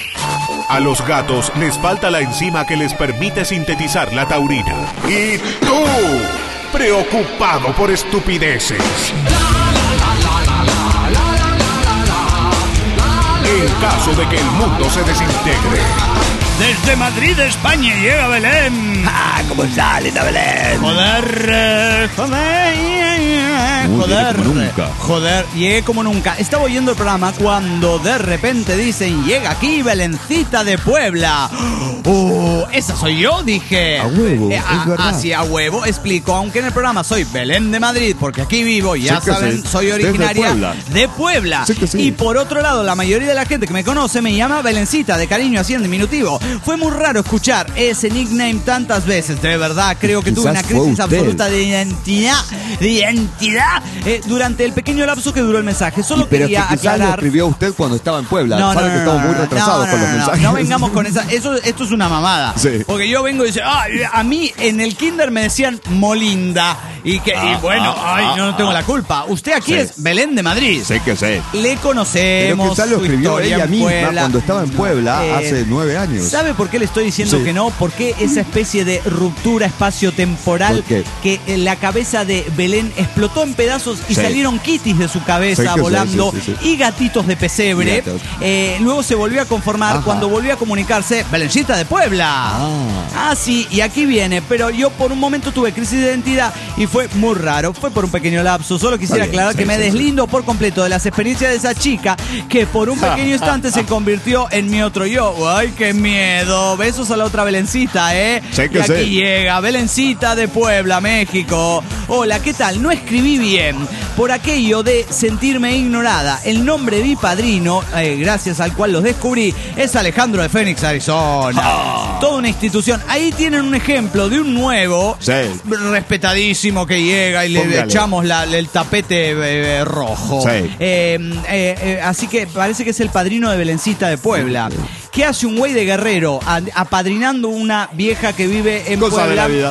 A los gatos les falta la enzima que les permite sintetizar la taurina. Y tú, preocupado por estupideces. En caso de que el mundo se desintegre. Desde Madrid, España, llega Belén. ¡Ah, cómo sale la Belén! Joder, eh, joder, Uy, joder, llegué como nunca. joder, llegué como nunca. Estaba oyendo el programa cuando de repente dicen, llega aquí Belencita de Puebla. Uh, esa soy yo, dije. A huevo, es ah, verdad. Así a huevo, explico, aunque en el programa soy Belén de Madrid, porque aquí vivo, ya Sí que saben, sí. soy Desde originaria Puebla. de Puebla. Sí que sí. Y por otro lado, la mayoría de la gente que me conoce me llama Belencita, de cariño, así en diminutivo. Fue muy raro escuchar ese nickname tantas veces, de verdad. Creo que tuve Quizás una fue crisis usted. absoluta de identidad, de identidad, eh, durante el pequeño lapso que duró el mensaje. Solo Y pero quería que quizás lo aclarar. escribió usted cuando estaba en Puebla. No, Sabe no, que no, estamos no, muy no, retrasados no, con no, los no, no, mensajes. no vengamos con esa. Eso, esto es una mamada. Sí. Porque yo vengo y dice, ah, a mí en el kinder me decían Molinda. Y que, y Ah, bueno, ah, ay, ah, no, no tengo ah. la culpa. Usted aquí Sí. es Belén de Madrid. Sé que sé. Le Pero conocemos. quizás lo su escribió historia ella en misma Puebla. cuando estaba en Puebla Eh, hace nueve años. ¿Sabe por qué le estoy diciendo Sí. que no? Porque esa especie de ruptura espacio-temporal ¿Por qué? que eh, la cabeza de Belén explotó en pedazos y Sí. salieron kitties de su cabeza Sí que sí, volando sí, sí, sí. y gatitos de pesebre. Y gatos. Eh, luego se volvió a conformar Ajá. cuando volvió a comunicarse Belencita de Puebla. Ah. Ah, sí, y aquí viene. Pero yo por un momento tuve crisis de identidad y fue muy raro. Fue por un pequeño lapso. Solo quisiera Está bien, aclarar sí, que me sí, sí. deslindo por completo de las experiencias de esa chica que por un pequeño instante se convirtió en mi otro yo. ¡Ay, qué miedo! Besos a la otra Belencita, ¿eh? Sí que y aquí sí. llega Belencita de Puebla, México. Hola, ¿qué tal? No escribí bien por aquello de sentirme ignorada. El nombre de mi padrino, eh, gracias al cual los descubrí, es Alejandro de Phoenix, Arizona. Ah. Toda una institución. Ahí tienen un ejemplo de un nuevo, Sí. respetadísimo, que llega y le Póngale. echamos la- el tapete eh, rojo. Sí. Eh, eh, eh, así que parece que es el padrino de Belencita de Puebla. ¿Qué hace un güey de Guerrero a- apadrinando una vieja que vive en Cosa de Puebla? la vida.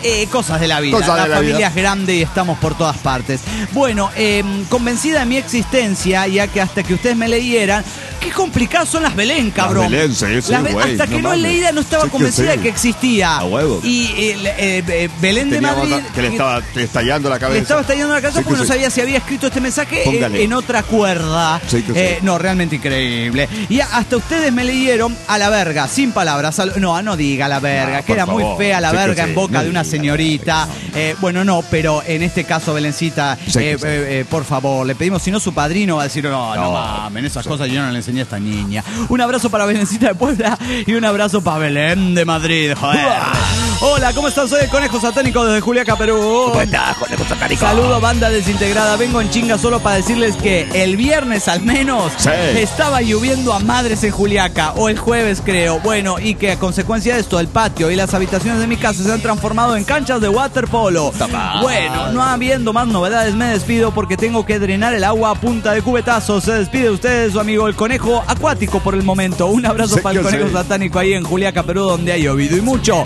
Eh, cosas de la vida. Cosas la de la familia vida. es grande y estamos por todas partes. Bueno, eh, convencida de mi existencia, ya que hasta que ustedes me leyeran, qué complicadas son las Belén, cabrón. Las Belén, sí, sí, Las Be- güey, hasta que no no, mames. leída no estaba Sí que convencida sí. de que existía. A huevo. Y eh, eh, eh, Belén de Teníamos Madrid... que le estaba estallando la cabeza. Le estaba estallando la cabeza Sí que porque no sí. sabía si había escrito este mensaje Póngale. en, en otra cuerda. Sí que sí. Eh, no, realmente increíble. Y hasta ustedes me leyeron a la verga, sin palabras. Al- No, no diga la verga, No, que por era muy favor. fea la Sí que verga sí. en boca No de una diga la señorita. Eh, bueno, no, pero en este caso, Belencita, Sí que eh, sí. eh, eh, por favor, le pedimos, si no su padrino va a decir, no, no, No. mames, esas cosas yo no le enseñé a esta niña. Un abrazo para Belencita de Puebla y un abrazo para Belén de Madrid, joder. Hola, ¿cómo están? Soy el Conejo Satánico desde Juliaca, Perú. ¿Cómo estás, Conejo Satánico? Saludo, banda desintegrada. Vengo en chinga solo para decirles que el viernes al menos Sí. estaba lloviendo a madres en Juliaca, o el jueves creo. Bueno, y que a consecuencia de esto, el patio y las habitaciones de mi casa se han transformado en canchas de waterpolo. Bueno, no habiendo más novedades, me despido porque tengo que drenar el agua a punta de cubetazos. Se despide de ustedes su amigo el Conejo Acuático por el momento. Un abrazo Sí para el que Conejo sí. Satánico ahí en Juliaca, Perú, donde ha llovido y mucho.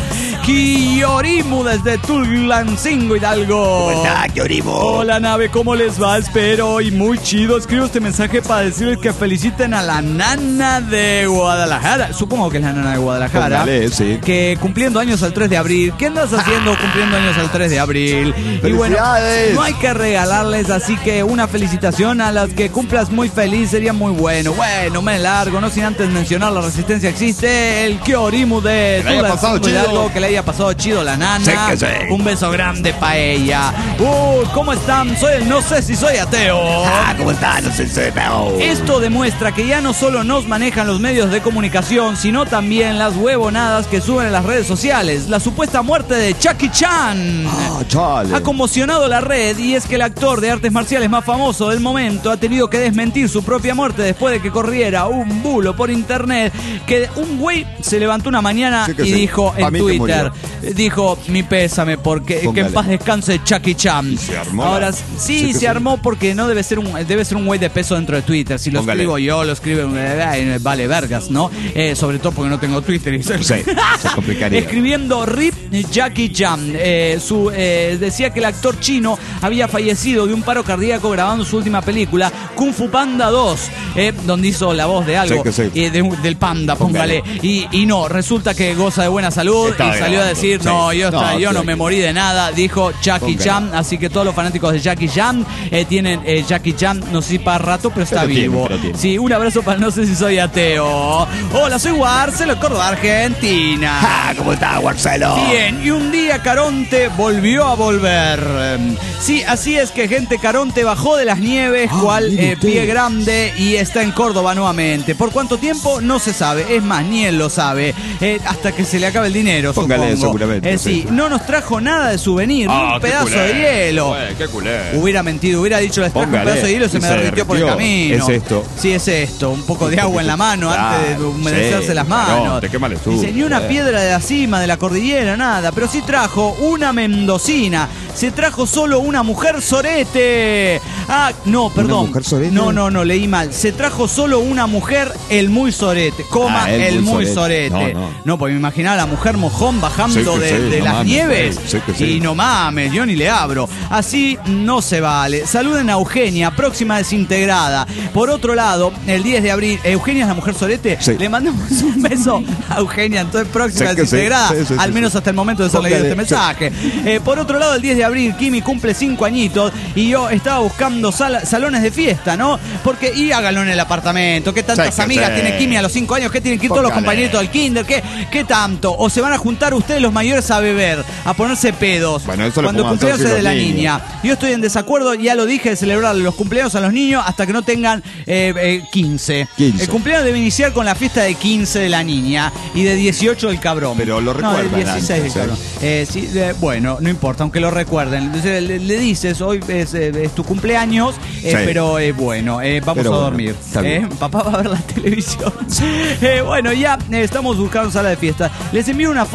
Kiyorimu desde Tullancingo, Hidalgo. ¿Cómo estás, Yorimo? Hola, nave, ¿cómo les va? Espero y muy chido. Escribo este mensaje para decirles que feliciten a la nana de Guadalajara. Supongo que es la nana de Guadalajara. Póngale, sí. Que cumpliendo años al tres de abril. ¿Qué andas haciendo cumpliendo años al tres de abril? Y bueno, ¡Felicidades! no hay que regalarles, así que una felicitación a las que cumplas muy feliz sería muy bueno. Bueno, me largo, no sin antes mencionar la resistencia existe. El Kiorimu de Que le haya pasado Tullancingo, chido. Hidalgo, que le haya pasado chido la nana. Sí que sí. Un beso grande pa' ella. Uh, ¿cómo están? Soy el no sé si soy ateo. Ah, ¿cómo estás? No sé si pero... Esto demuestra que ya no solo nos manejan los medios de comunicación, sino también las huevonadas que suben en las redes sociales. La supuesta muerte de Jackie Chan Ah, chale. ha conmocionado la red, y es que el actor de artes marciales más famoso del momento ha tenido que desmentir su propia muerte después de que corriera un bulo por internet que un güey se levantó una mañana Sí que y sí. dijo Pa' en mí que Twitter, murió. dijo mi pésame porque que Póngale. en paz descanse Jackie Chan. Y se armó la- Ahora sí, Sí que se sí. armó porque no debe ser un debe ser un güey de peso dentro de Twitter. Si lo Póngale. escribo yo, lo escribe eh, vale vergas, ¿no? Eh, sobre todo porque no tengo Twitter y se, Sí, se complicaría. Escribiendo R I P Jackie Chan. Eh, su, eh, decía que el actor chino había fallecido de un paro cardíaco grabando su última película, Kung Fu Panda dos, eh, donde hizo la voz de algo, Sí que sí. eh, de un- del panda, póngale. Y, y no, resulta que goza de buena salud Estaba y salió a grabando. decir, Sí. no, yo, No, está- yo no sí. me morí de nada, dijo Jackie Póngale. Chan. Así que todos los fanáticos de Jackie Chan eh, tienen eh, Jackie Chan, no sé si para rato, pero está Pero tiene, vivo. pero tiene. Sí, un abrazo para no sé si soy ateo. Hola, soy Marcelo Córdoba, Argentina. Ah, ¿cómo estás, Marcelo? Bien, y un día Caronte volvió a volver. Eh, Sí, así es que gente, Caronte bajó de las nieves, Ah, cual mire eh, usted. pie grande, y está en Córdoba nuevamente. ¿Por cuánto tiempo? No se sabe. Es más, ni él lo sabe. Eh, hasta que se le acabe el dinero, Póngale, supongo. seguramente, Eh, sí, sí. no nos trajo nada de souvenir, ni un pedazo de hielo. Güey, qué culé. Hubiera mentido, hubiera dicho les traje un Póngale. pedazo de hielo y se Y me se derritió por el derritió. camino. Es esto. Sí, es esto. Un poco de agua en la mano antes de Claro, humedecerse sí, las manos. Caronte, qué mal estuvo. Dice, ni una Eh. piedra de la cima de la cordillera, nada. Pero sí trajo una mendocina. Se trajo solo una mujer sorete. Ah, no, perdón. mujer sorete? No, no, no, leí mal. Se trajo solo una mujer, el muy sorete. Coma, Ah, el el, muy muy sorete. sorete. No, No, no. porque me imaginaba a la mujer mojón bajando Sí que de, sí, de no las mames, nieves. sí que sí. Y no mames, yo ni le abro. Así no se vale. Saluden a Eugenia, próxima desintegrada. Por otro lado, el diez de abril, Eugenia es la mujer sorete. Sí. Le mandamos un beso a Eugenia, entonces próxima Sí que sí, desintegrada. sí, sí, al sí, menos sí. hasta el momento de ser leído Póngale, este mensaje. Eh, por otro lado, el diez de abril, Kimi cumple cinco añitos y yo estaba buscando sal- salones de fiesta, ¿no? Porque, y háganlo en el apartamento. ¿Qué tantas Sí que amigas sí. tiene Kimi a los cinco años? ¿Qué tienen que ir todos los Póngale. compañeritos del kinder? ¿Qué, ¿Qué tanto? ¿O se van a juntar ustedes los mayores a beber, a ponerse pedos? Bueno, eso lo cuando podemos cumpleaños hacer es de la los niños. niña. Yo estoy en desacuerdo, ya lo dije, de celebrar los cumpleaños a los niños hasta que no tengan eh, eh, quince. quince. El cumpleaños debe iniciar con la fiesta de quince de la niña y de dieciocho del cabrón. Pero lo No, recuerdan de dieciséis antes, del cabrón. Eh, sí, eh, bueno, no importa, aunque lo recuerden. Entonces, le, le dices, hoy es, eh, es tu cumpleaños, eh, Sí. pero eh, bueno, eh, vamos Pero a bueno, dormir. está bien. Eh, papá va a ver la televisión. Eh, bueno, ya eh, estamos buscando sala de fiesta. Les envío unas fotos de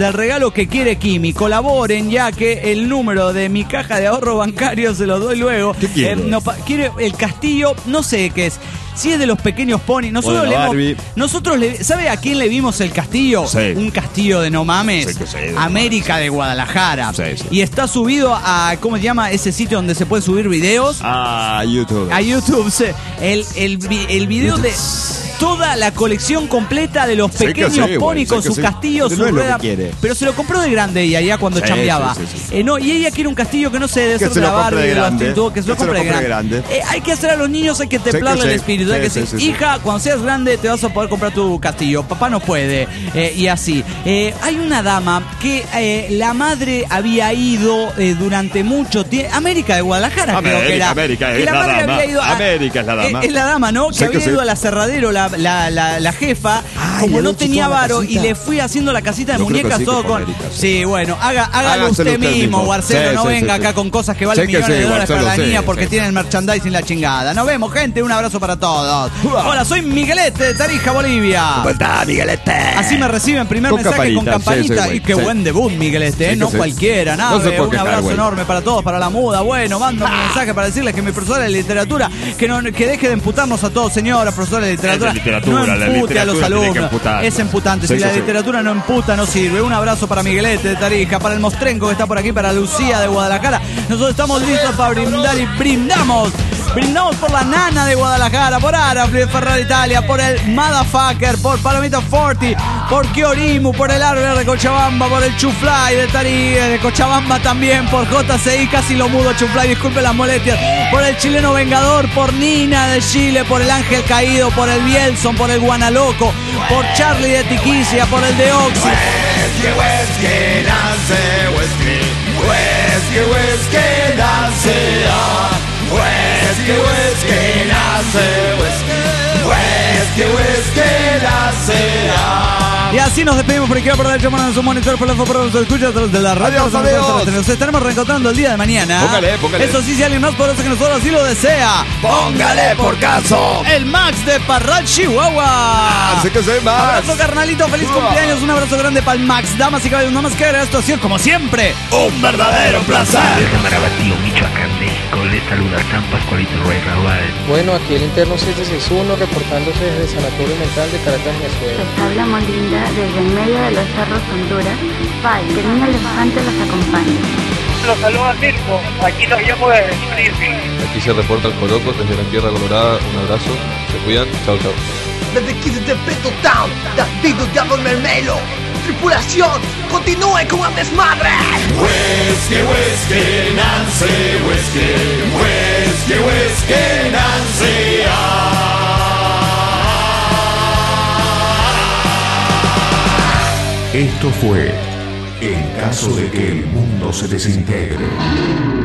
del regalo que quiere Kimi. Colaboren ya que el número de mi caja de ahorro bancario se lo doy luego. ¿Qué quiere? Eh, no, pa- quiere el castillo, no sé qué es. Si es de los pequeños ponis. Nosotros O de le la hemos, Barbie. nosotros le, ¿sabe a quién le vimos el castillo? Sí. Un castillo de no mames. Sí, que sí, de América de Guadalajara. Sí, sí. Y está subido a, ¿cómo se llama ese sitio donde se puede subir videos? Ah, YouTube. A YouTube. se- El, el, vi- el video de toda la colección completa de los Sí que pequeños sí, güey, ponis con sí que sus sí. castillos, Pero sus no es lo que ruedas. quiere. Pero se lo compró de grande ella ya cuando Sí, chambeaba. sí, sí, sí. Eh, no, y ella quiere un castillo que no sé, debe Que ser se de lo la compre Barbie, de de los grande. Tintudo, que se lo Que se lo compre de compre de grande. grande. Eh, hay que hacer a los niños, hay que que templarle sí. el espíritu. hay Sí, que sí, decir, sí, sí. hija, cuando seas grande te vas a poder comprar tu castillo. Papá no puede. Eh, y así. Eh, hay una dama que eh, la madre había ido eh, durante mucho tiempo. América de Guadalajara, creo que América, era. América Que es la madre dama. había ido a- América es la dama. Eh, es la dama, ¿no? Que Sí, había que sí. ido al aserradero la, la, la, la jefa, Ay, como le no había tenía hecho toda la varo y casita. le fui haciendo la casita de Yo creo que muñecas sí, todo que con. fue América, sí. Sí, bueno, haga, hágalo Hágaselo usted usted mismo, mismo. Guarcelo. Sí, no sí, venga sí, acá sí. con cosas que valen Sí que millones sí, de dólares para la Guarcelo, niña sí, porque sí. tienen el merchandising la chingada. Nos vemos, gente. Un abrazo para todos. Hola, soy Miguelete de Tarija, Bolivia. ¿Cómo está, Miguelete? Así me reciben, primer Con mensaje con campanita, sí, campanita. sí, y qué sí. buen debut, Miguelete, ¿eh? Sí, No que sí. cualquiera, nada. No se puede Un quejar, abrazo güey. enorme para todos, para la muda. Bueno, mando un mensaje para decirles que mi profesora de literatura, que no que deje de emputarnos a todos, señora profesora de literatura. Es de literatura, no la empute a los literatura tiene que alumnos. emputar. Es emputante. Sí, si sí, la sí. literatura no emputa, no sirve. Un abrazo para Miguelete de Tarija, para el Mostrenco que está por aquí, para Lucía de Guadalajara. Nosotros estamos listos para brindar y brindamos. Brindamos por la nana de Guadalajara, por Arafli de Ferrari Italia, por el Motherfucker, por Palomita Forti, por Kiorimu, por el Árbol de Cochabamba, por el Chuflay de Tarija, de Cochabamba también, por J C I, casi lo mudo Chuflay, disculpe las molestias, por el Chileno Vengador, por Nina de Chile, por el Ángel Caído, por el Bielson, por el Guanaloco, por Charlie de Tiquicia, por el de Oxy. Whisky, whisky, dance, whisky. Whisky, whisky, dance, ah. Whisky, whisky, dance, whisky. Whisky, whisky, dance, ah. Y así nos despedimos por aquí por derecho, mano en su monitor, por la por los escucha de la radio. Adiós, adiós. Nos estaremos reencontrando el día de mañana. Póngale, póngale. Eso sí, si alguien más poderoso que nosotros así lo desea. Póngale por caso. El Max de Parral, Chihuahua. Así que se va. Abrazo, carnalito, feliz cumpleaños. Un abrazo grande para el Max. Damas y caballeros, no más que agregar esto así como siempre. Un verdadero placer. Desde Marabatío, Michoacán, México, les saluda San Pascualito Rey Raúl. Bueno, aquí el interno siete seis uno reportándose desde el Sanatorio Mental de Caracas, Venezuela. Les habla Molinda desde en medio de los cerros Honduras. Bye, que el niño elefante los acompañe. Los saluda Circo, aquí nos llamo de Springfield. Aquí se reporta el Coroco desde la Tierra Colorada. Un abrazo, se cuidan, chao chao. Desde aquí desde Peto Town, David de Mermelo. Tripulación, continúe con el desmadre. Whisky, whisky, Nancy, whisky. Whisky, whisky, Nancy, ah. Esto fue En caso de que el mundo se desintegre.